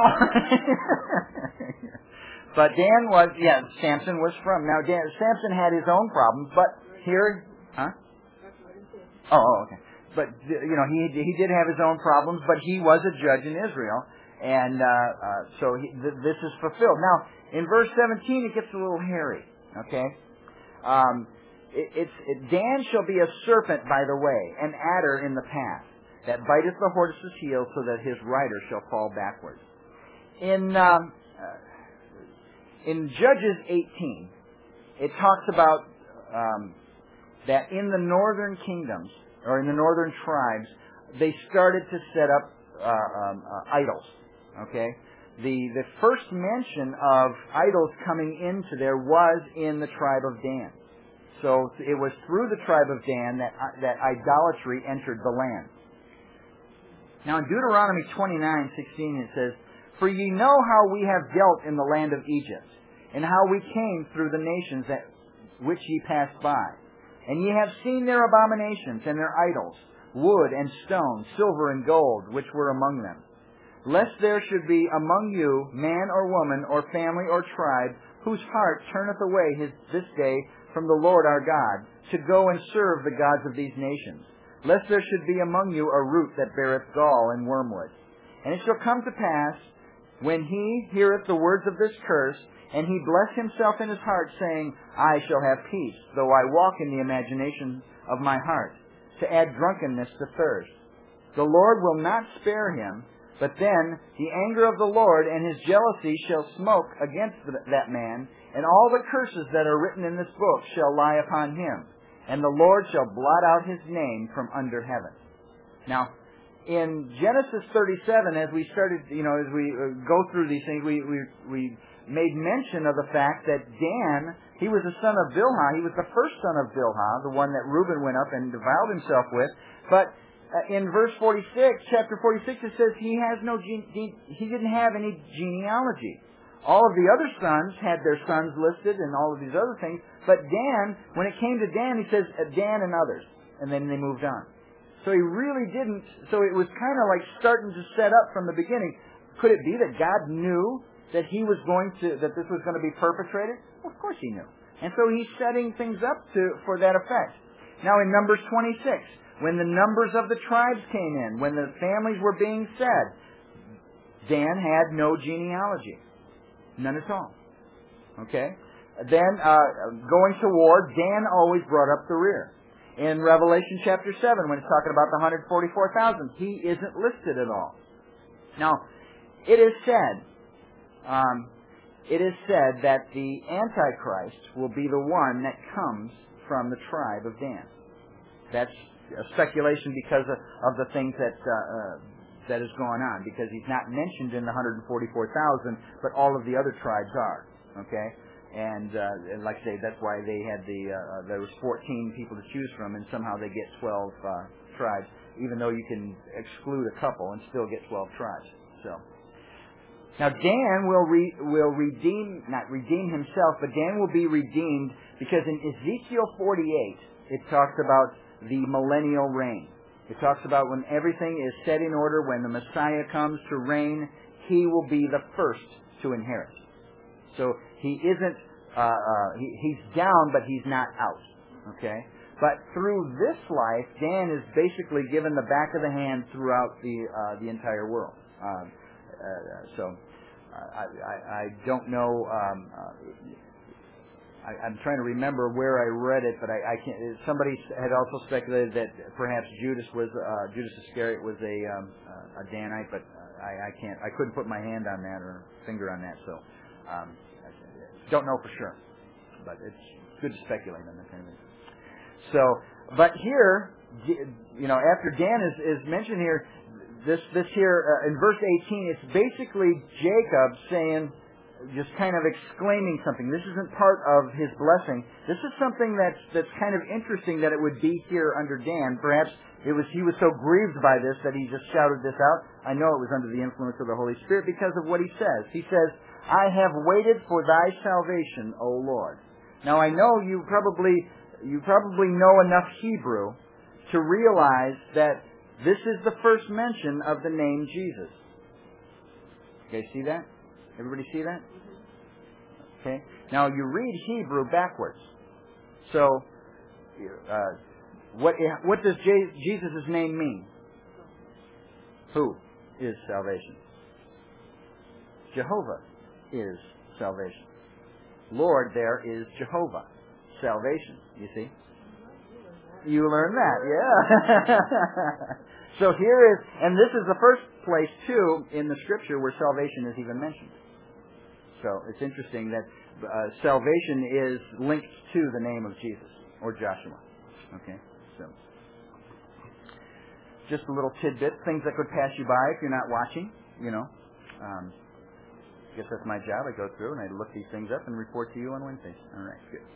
Speaker 1: But Dan was, yeah, Samson was from. Now, Dan, Samson had his own problems, but here, huh? Oh, oh, okay. But, you know, he he did have his own problems, but he was a judge in Israel, and uh, uh, so he, th- this is fulfilled. Now, in verse seventeen, it gets a little hairy, okay? Um, it, it's it, Dan shall be a serpent by the way, an adder in the path, that biteth the horse's heel, so that his rider shall fall backward. In um, uh, in Judges eighteen, it talks about um, that in the northern kingdoms, or in the northern tribes, they started to set up uh, um, uh, idols. Okay, the the first mention of idols coming into there was in the tribe of Dan. So it was through the tribe of Dan that uh, that idolatry entered the land. Now in Deuteronomy twenty-nine sixteen it says, "For ye know how we have dealt in the land of Egypt, and how we came through the nations that which ye passed by. And ye have seen their abominations and their idols, wood and stone, silver and gold, which were among them. Lest there should be among you man or woman or family or tribe, whose heart turneth away his, this day from the Lord our God, to go and serve the gods of these nations. Lest there should be among you a root that beareth gall and wormwood. And it shall come to pass, when he heareth the words of this curse, and he bless himself in his heart, saying, I shall have peace, though I walk in the imagination of my heart, to add drunkenness to thirst. The Lord will not spare him, but then the anger of the Lord and his jealousy shall smoke against that man, and all the curses that are written in this book shall lie upon him, and the Lord shall blot out his name from under heaven." Now, in Genesis thirty-seven, as we started, you know, as we go through these things, we we we made mention of the fact that Dan, he was a son of Bilhah. He was the first son of Bilhah, the one that Reuben went up and defiled himself with. But uh, in verse forty-six, chapter forty-six, it says he has no gene, he didn't have any genealogy. All of the other sons had their sons listed and all of these other things. But Dan, when it came to Dan, he says uh, Dan and others. And then they moved on. So he really didn't, so it was kind of like starting to set up from the beginning. Could it be that God knew that he was going to, that this was going to be perpetrated? Well, of course he knew. And so he's setting things up to, for that effect. Now in Numbers twenty-six, when the numbers of the tribes came in, when the families were being said, Dan had no genealogy. None at all. Okay? Then, uh, going to war, Dan always brought up the rear. In Revelation chapter seven, when it's talking about the one hundred forty-four thousand, he isn't listed at all. Now, it is said, um, it is said that the Antichrist will be the one that comes from the tribe of Dan. That's a speculation because of, of the things that uh, uh, that is going on, because he's not mentioned in the one hundred forty-four thousand, but all of the other tribes are. Okay? And, uh, and like I say, that's why they had the, uh, there was fourteen people to choose from, and somehow they get twelve uh, tribes, even though you can exclude a couple and still get twelve tribes. So, now Dan will re, will redeem, not redeem himself, but Dan will be redeemed because in Ezekiel forty-eight, it talks about the millennial reign. It talks about when everything is set in order, when the Messiah comes to reign, he will be the first to inherit. So he isn't, uh, uh, he, he's down, but he's not out. Okay? But through this life, Dan is basically given the back of the hand throughout the uh, the entire world. Um, uh, so uh, I, I, I don't know. Um, uh, I, I'm trying to remember where I read it, but I, I can't. Somebody had also speculated that perhaps Judas was uh, Judas Iscariot was a um, uh, a Danite, but I, I can't. I couldn't put my hand on that or finger on that. So. Um, don't know for sure, but it's good to speculate on that kind of thing. So, but here, you know, after Dan is, is mentioned here, this this here uh, in verse eighteen, it's basically Jacob saying, just kind of exclaiming something. This isn't part of his blessing. This is something that's that's kind of interesting that it would be here under Dan. Perhaps it was he was so grieved by this that he just shouted this out. I know it was under the influence of the Holy Spirit because of what he says. He says, I have waited for thy salvation, O Lord. Now I know you probably you probably know enough Hebrew to realize that this is the first mention of the name Jesus. Okay, see that? Everybody see that? Okay. Now you read Hebrew backwards. So, uh, what what does Jesus' name mean? Who is salvation? Jehovah is salvation. Lord there is Jehovah. Salvation, you see? You learn that, yeah. So here is, and this is the first place, too, in the Scripture where salvation is even mentioned. So it's interesting that uh, salvation is linked to the name of Jesus, or Joshua. Okay, so just a little tidbit, things that could pass you by if you're not watching, you know. Um, I guess that's my job. I go through and I look these things up and report to you on Wednesdays. All right, good.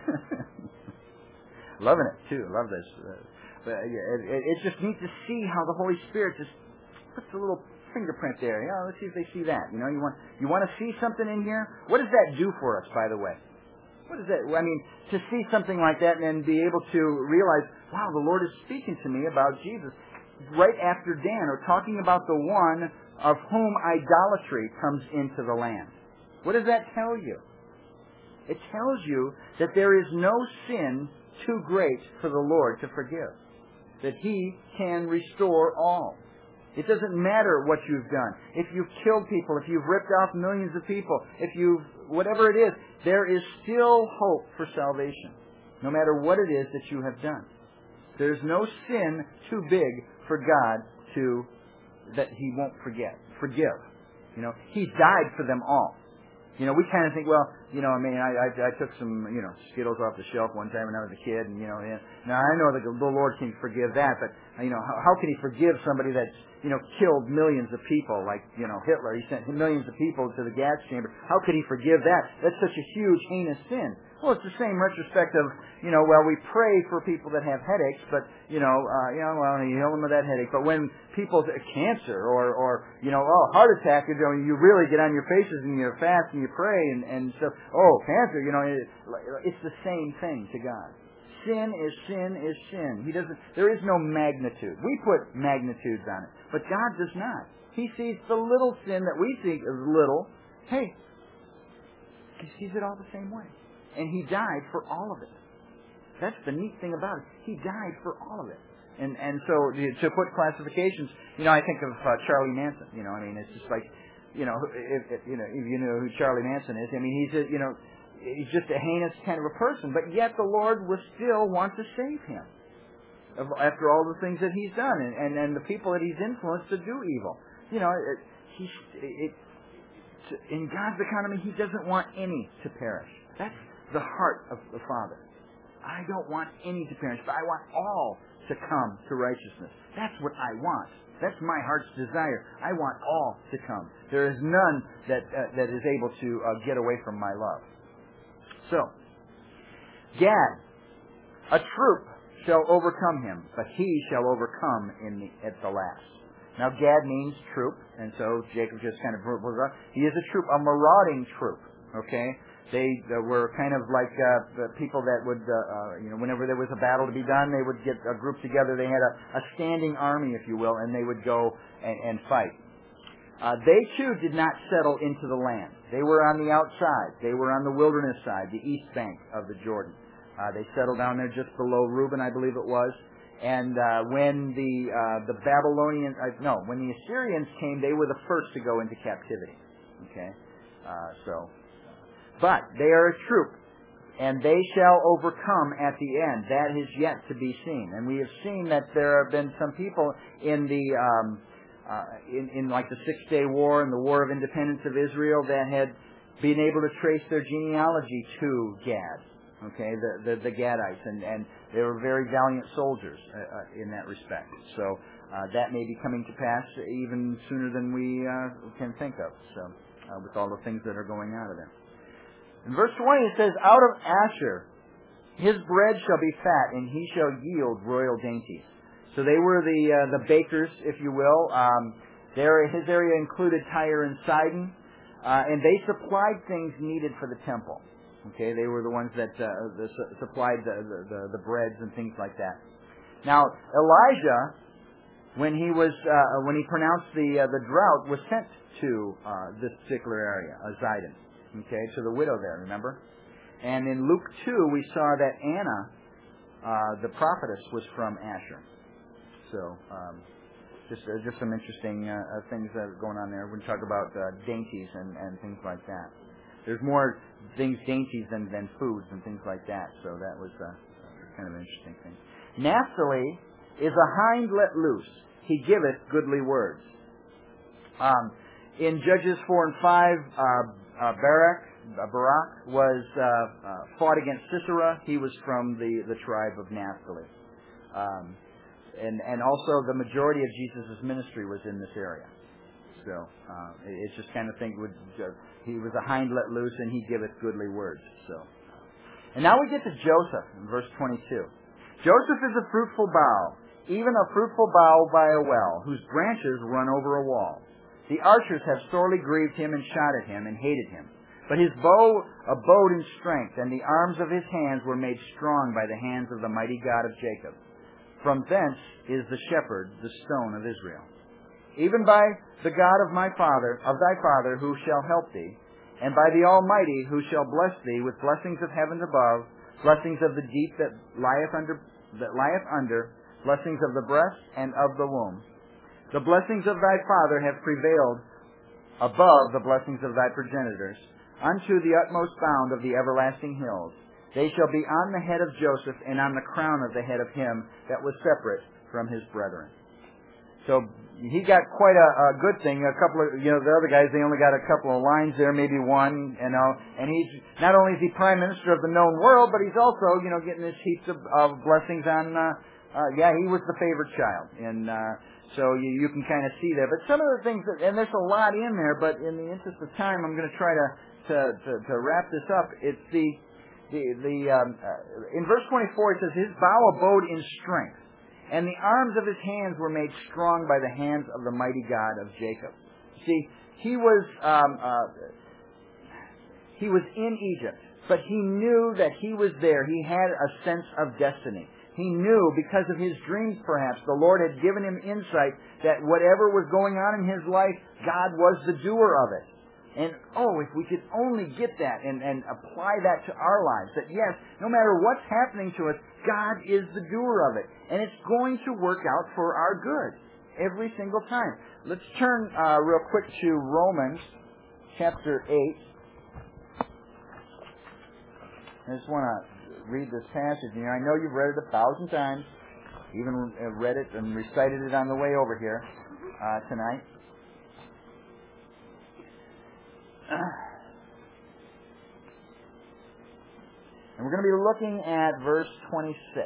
Speaker 1: Loving it too. Love this. Uh, but uh, it, it, it's just neat to see how the Holy Spirit just puts a little fingerprint there. Yeah, let's see if they see that. You know, you want you want to see something in here. What does that do for us, by the way? What is that? I mean, to see something like that and then be able to realize, wow, the Lord is speaking to me about Jesus right after Dan, or talking about the one of whom idolatry comes into the land. What does that tell you? It tells you that there is no sin too great for the Lord to forgive. That He can restore all. It doesn't matter what you've done. If you've killed people, if you've ripped off millions of people, if you've, whatever it is, there is still hope for salvation. No matter what it is that you have done. There's no sin too big for God to that He won't forget, forgive. You know, He died for them all. You know, we kind of think, well, you know, I mean, I, I, I took some, you know, Skittles off the shelf one time when I was a kid, and, you know, and, now I know that the Lord can forgive that, but, you know, how, how can He forgive somebody that's, you know, killed millions of people, like, you know, Hitler? He sent millions of people to the gas chamber. How could He forgive that? That's such a huge, heinous sin. Well, it's the same retrospect of, you know, well, we pray for people that have headaches, but, you know, uh, you know, well, you heal them of that headache. But when people, cancer or, or, you know, oh, heart attack, you know, you really get on your faces and you fast and you pray and, and stuff. Oh, cancer, you know, it, it's the same thing to God. Sin is sin is sin. He doesn't, there is no magnitude. We put magnitudes on it, but God does not. He sees the little sin that we see as little. Hey, He sees it all the same way. And He died for all of it. That's the neat thing about it. He died for all of it. And and so to put classifications, you know, I think of uh, Charlie Manson. You know, I mean, it's just like, you know, if, if you know, if you know who Charlie Manson is, I mean, he's a, you know, he's just a heinous kind of a person. But yet the Lord will still want to save him after all the things that he's done and and, and the people that he's influenced to do evil. You know, it, he's it, in God's economy, He doesn't want any to perish. That's the heart of the Father. I don't want any to perish, but I want all to come to righteousness. That's what I want. That's my heart's desire. I want all to come. There is none that uh, that is able to uh, get away from my love. So, Gad, a troop shall overcome him, but he shall overcome in the, at the last. Now, Gad means troop, and so Jacob just kind of he is a troop, a marauding troop. Okay. They uh, were kind of like uh, the people that would, uh, uh, you know, whenever there was a battle to be done, they would get a group together. They had a, a standing army, if you will, and they would go and, and fight. Uh, they, too, did not settle into the land. They were on the outside. They were on the wilderness side, the east bank of the Jordan. Uh, they settled down there just below Reuben, I believe it was. And uh, when the uh, the Babylonians, uh, no, when the Assyrians came, they were the first to go into captivity. Okay, uh, so... But they are a troop, and they shall overcome at the end. That is yet to be seen. And we have seen that there have been some people in the um, uh, in, in like the Six Day War and the War of Independence of Israel that had been able to trace their genealogy to Gad. Okay, the the, the Gadites, and, and they were very valiant soldiers uh, uh, in that respect. So uh, that may be coming to pass even sooner than we uh, can think of. So uh, with all the things that are going out of there. In verse twenty it says, out of Asher his bread shall be fat, and he shall yield royal dainties. So they were the uh, the bakers, if you will. Um, their, his area included Tyre and Sidon, uh, and they supplied things needed for the temple. Okay, they were the ones that uh, the, supplied the, the, the breads and things like that. Now Elijah, when he was uh, when he pronounced the uh, the drought, was sent to uh, this particular area, uh, Zidon. Okay, to the widow there, remember? And in Luke two, we saw that Anna, uh, the prophetess, was from Asher. So, um, just uh, just some interesting uh, uh, things that are going on there. We talk about uh, dainties and, and things like that. There's more things dainties than, than foods and things like that. So that was uh, kind of an interesting thing. Naphtali is a hind let loose. He giveth goodly words. Um, in Judges four and five, uh, Uh, Barak, uh, Barak was uh, uh, fought against Sisera. He was from the, the tribe of Naphtali. Um, and, and also the majority of Jesus' ministry was in this area. So uh, it's just kind of thing. Would, uh, he was a hind let loose, and he giveth goodly words. So, and now we get to Joseph in verse twenty-two. Joseph is a fruitful bough, even a fruitful bough by a well, whose branches run over a wall. The archers have sorely grieved him and shot at him and hated him. But his bow abode in strength, and the arms of his hands were made strong by the hands of the mighty God of Jacob. From thence is the shepherd, the stone of Israel. Even by the God of my father, of thy father, who shall help thee, and by the Almighty, who shall bless thee with blessings of heaven above, blessings of the deep that lieth under, that lieth under, blessings of the breast and of the womb. The blessings of thy father have prevailed above the blessings of thy progenitors, unto the utmost bound of the everlasting hills. They shall be on the head of Joseph, and on the crown of the head of him that was separate from his brethren. so he got quite a, a good thing. A couple of, you know, the other guys, they only got a couple of lines there, maybe one, you know. And he's, not only is he prime minister of the known world, but he's also, you know, getting his heaps of, of blessings on, uh, uh, yeah, he was the favorite child. And, uh, so you, you can kind of see that. But some of the things, that, and there's a lot in there, but in the interest of time, I'm going to try to, to, to, to wrap this up. It's the, the, the, um, uh, in verse twenty-four, it says, his bow abode in strength, and the arms of his hands were made strong by the hands of the mighty God of Jacob. See, he was um, uh, he was in Egypt, but he knew that he was there. He had a sense of destiny. He knew, because of his dreams perhaps, the Lord had given him insight that whatever was going on in his life, God was the doer of it. And, oh, if we could only get that and, and apply that to our lives, that yes, no matter what's happening to us, God is the doer of it. And it's going to work out for our good every single time. Let's turn uh, real quick to Romans chapter eight. I just want to read this passage. You know, I know you've read it a thousand times, even read it and recited it on the way over here uh, tonight. And we're going to be looking at verse twenty-six.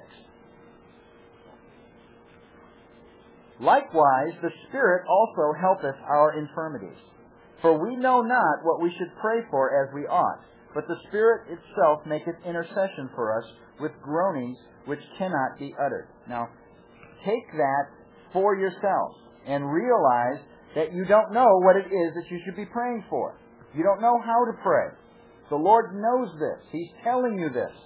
Speaker 1: Likewise, the Spirit also helpeth our infirmities. For we know not what we should pray for as we ought, but the Spirit itself maketh intercession for us with groanings which cannot be uttered. Now, take that for yourselves and realize that you don't know what it is that you should be praying for. You don't know how to pray. The Lord knows this. He's telling you this.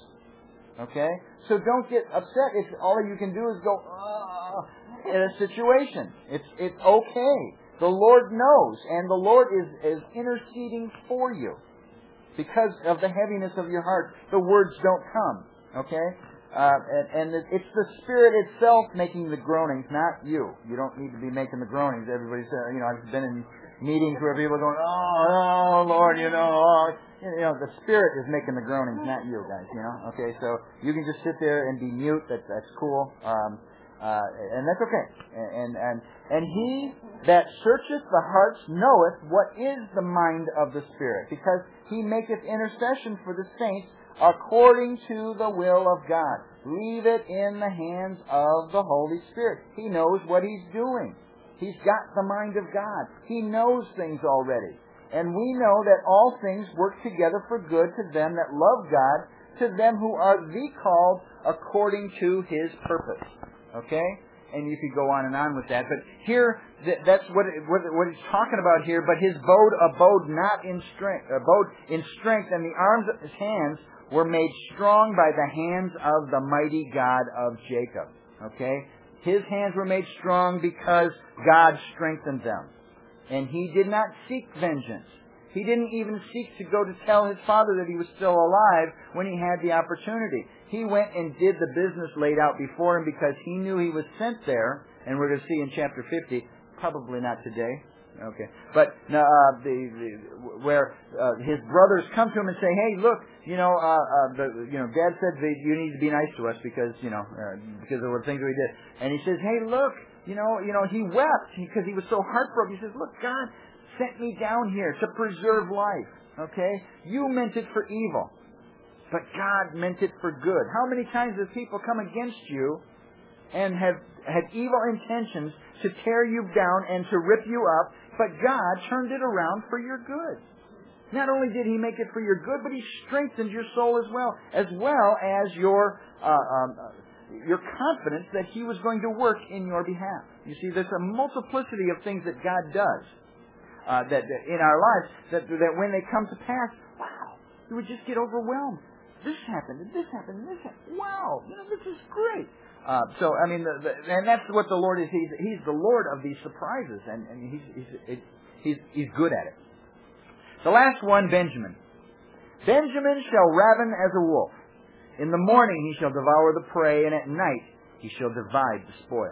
Speaker 1: Okay? So don't get upset if all you can do is go, uh, in a situation. It's it's okay. The Lord knows, and the Lord is, is interceding for you. Because of the heaviness of your heart, the words don't come. Okay? Uh, and, and it's the Spirit itself making the groanings, not you. You don't need to be making the groanings. Everybody's, uh, you know, I've been in meetings where people are going, oh, oh, Lord, you know, oh. You know, the Spirit is making the groanings, not you guys, you know. Okay, so you can just sit there and be mute. That, that's cool. Um, uh, and that's okay. And, and, and he that searcheth the hearts knoweth what is the mind of the Spirit, because he maketh intercession for the saints according to the will of God. Leave it in the hands of the Holy Spirit. He knows what he's doing. He's got the mind of God. He knows things already. And we know that all things work together for good to them that love God, to them who are the called according to his purpose. Okay? And you could go on and on with that. But here, that's what what, what he's talking about here. But his abode abode not in strength, abode in strength, and the arms of his hands were made strong by the hands of the mighty God of Jacob. Okay? His hands were made strong because God strengthened them. And he did not seek vengeance. He didn't even seek to go to tell his father that he was still alive when he had the opportunity. He went and did the business laid out before him because he knew he was sent there. And we're going to see in chapter fifty, probably not today. Okay, but uh, the, the where uh, his brothers come to him and say, "Hey, look, you know, uh, uh, the, you know, Dad said that you need to be nice to us because you know uh, because of the things we did." And he says, "Hey, look, you know, you know, he wept because he was so heartbroken. He says, look, God sent me down here to preserve life. Okay, you meant it for evil, but God meant it for good. How many times have people come against you and have had evil intentions to tear you down and to rip you up, but God turned it around for your good. Not only did he make it for your good, but he strengthened your soul as well, as well as your uh, um, your confidence that he was going to work in your behalf. You see, there's a multiplicity of things that God does uh, that, that in our lives that, that when they come to pass, wow, you would just get overwhelmed. This happened, and this happened, and this happened. Wow, you know, this is great. Uh, so, I mean, the, the, and that's what the Lord is. He's, he's the Lord of these surprises, and, and he's, he's, he's, he's good at it. The last one, Benjamin. Benjamin shall raven as a wolf. In the morning he shall devour the prey, and at night he shall divide the spoil.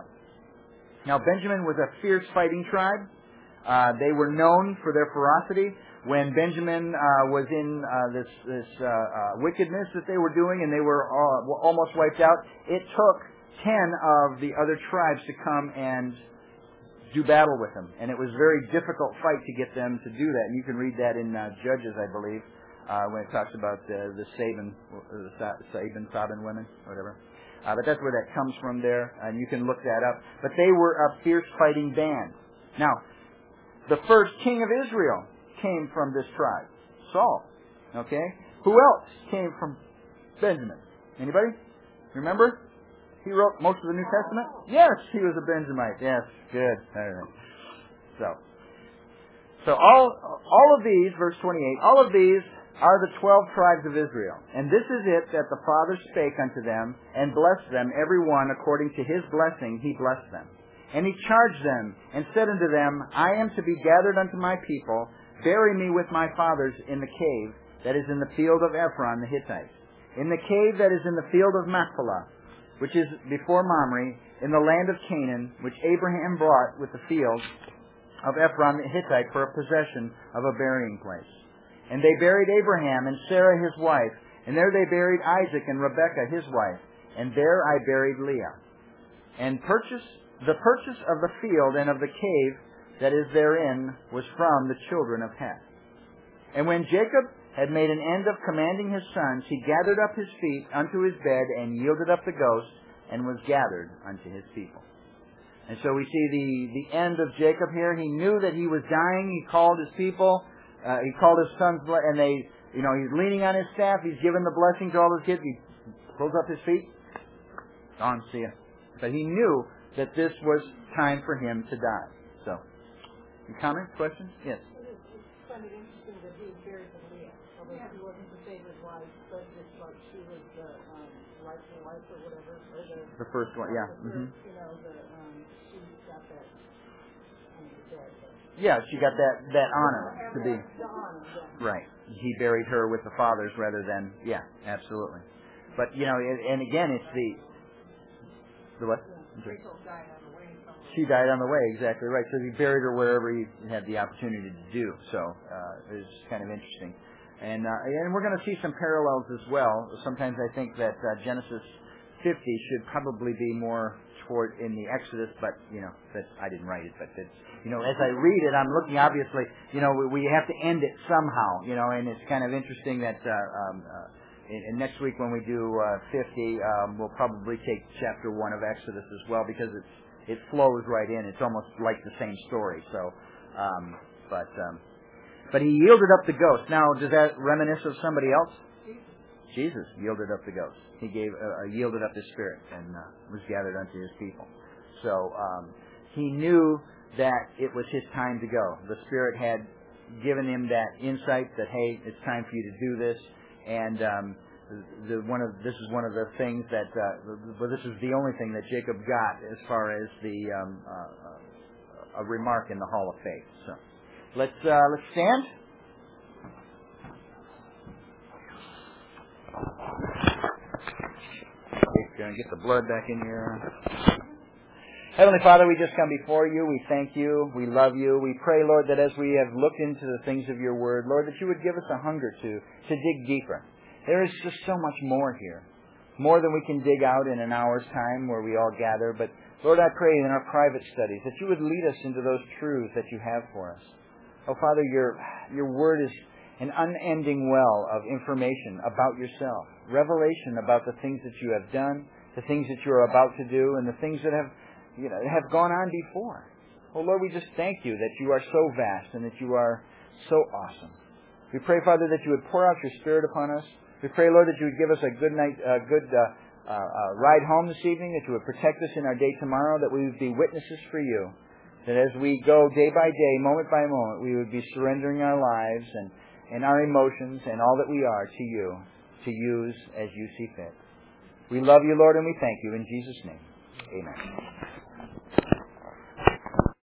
Speaker 1: Now, Benjamin was a fierce fighting tribe. Uh, they were known for their ferocity. When Benjamin uh, was in uh, this, this uh, uh, wickedness that they were doing, and they were uh, almost wiped out, it took ten of the other tribes to come and do battle with them. And it was a very difficult fight to get them to do that. And you can read that in uh, Judges, I believe, uh, when it talks about uh, the Saban, the Saban, Saban women, whatever. Uh, but that's where that comes from there, and you can look that up. But they were a fierce fighting band. Now, the first king of Israel came from this tribe, Saul. Okay? Who else came from Benjamin? Anybody? Remember? He wrote most of the New Testament? Yes, he was a Benjamite. Yes, good. All right. So, so all all of these, verse twenty-eight, all of these are the twelve tribes of Israel. And this is it that the Father spake unto them, and blessed them, every one according to his blessing he blessed them. And he charged them, and said unto them, I am to be gathered unto my people, bury me with my fathers in the cave that is in the field of Ephron the Hittite, in the cave that is in the field of Machpelah, which is before Mamre, in the land of Canaan, which Abraham bought with the field of Ephron the Hittite for a possession of a burying place. And they buried Abraham and Sarah his wife, and there they buried Isaac and Rebekah his wife, and there I buried Leah. And purchase, the purchase of the field and of the cave that is therein was from the children of Heth. And when Jacob had made an end of commanding his sons, he gathered up his feet unto his bed, and yielded up the ghost, and was gathered unto his people. And so we see the, the end of Jacob here. He knew that he was dying. He called his people. Uh, he called his sons, and they, you know, he's leaning on his staff. He's given the blessing to all his kids. He pulls up his feet. On, see ya. But he knew that this was time for him to die. So, any comments, questions? Yes.
Speaker 2: It's kind of interesting that he was buried with Leah. Although yeah. she wasn't the favorite wife, but it's like she was the um, rightful wife or whatever. Or the,
Speaker 1: the first one, yeah.
Speaker 2: The first, mm-hmm. You know, the, um, she got that. I mean, dead,
Speaker 1: yeah, she got that, that honor to be.
Speaker 2: The honor, yeah.
Speaker 1: Right. He buried her with the fathers rather than, yeah, absolutely. But, you know, and again, it's the, the what?
Speaker 2: Yeah. Died on the way
Speaker 1: she died on the way, exactly right. So he buried her wherever he had the opportunity to do. So uh, it was kind of interesting. And uh, and we're going to see some parallels as well. Sometimes I think that uh, Genesis fifty should probably be more toward in the Exodus, but, you know, that I didn't write it, but it's, you know, as I read it, I'm looking, obviously, you know, we, we have to end it somehow, you know, and it's kind of interesting that uh, um, uh, and, and next week when we do uh, fifty, um, we'll probably take chapter one of Exodus as well, because it's it flows right in. It's almost like the same story. So, um, but um, but he yielded up the ghost. Now, does that reminisce of somebody else? Jesus yielded up the ghost. He gave uh, yielded up his spirit and uh, was gathered unto his people. So um, he knew that it was his time to go. The Spirit had given him that insight that, hey, it's time for you to do this. And um, the, one of this is one of the things that, uh, well, this is the only thing that Jacob got as far as the um, uh, a remark in the Hall of Faith. So let's uh, let's stand. Going to get the blood back in here. Heavenly Father, we just come before you. We thank you. We love you. We pray, Lord, that as we have looked into the things of your word, Lord, that you would give us a hunger to, to dig deeper. There is just so much more here. More than we can dig out in an hour's time where we all gather. But, Lord, I pray in our private studies that you would lead us into those truths that you have for us. Oh, Father, your, your word is an unending well of information about yourself. Revelation about the things that you have done, the things that you are about to do, and the things that have, you know, have gone on before. Oh, Lord, we just thank you that you are so vast and that you are so awesome. We pray, Father, that you would pour out your Spirit upon us. We pray, Lord, that you would give us a good night, a good uh, uh, uh, ride home this evening, that you would protect us in our day tomorrow, that we would be witnesses for you. That as we go day by day, moment by moment, we would be surrendering our lives and, and our emotions and all that we are to you, to use as you see fit. We love you, Lord, and we thank you. In Jesus' name, amen.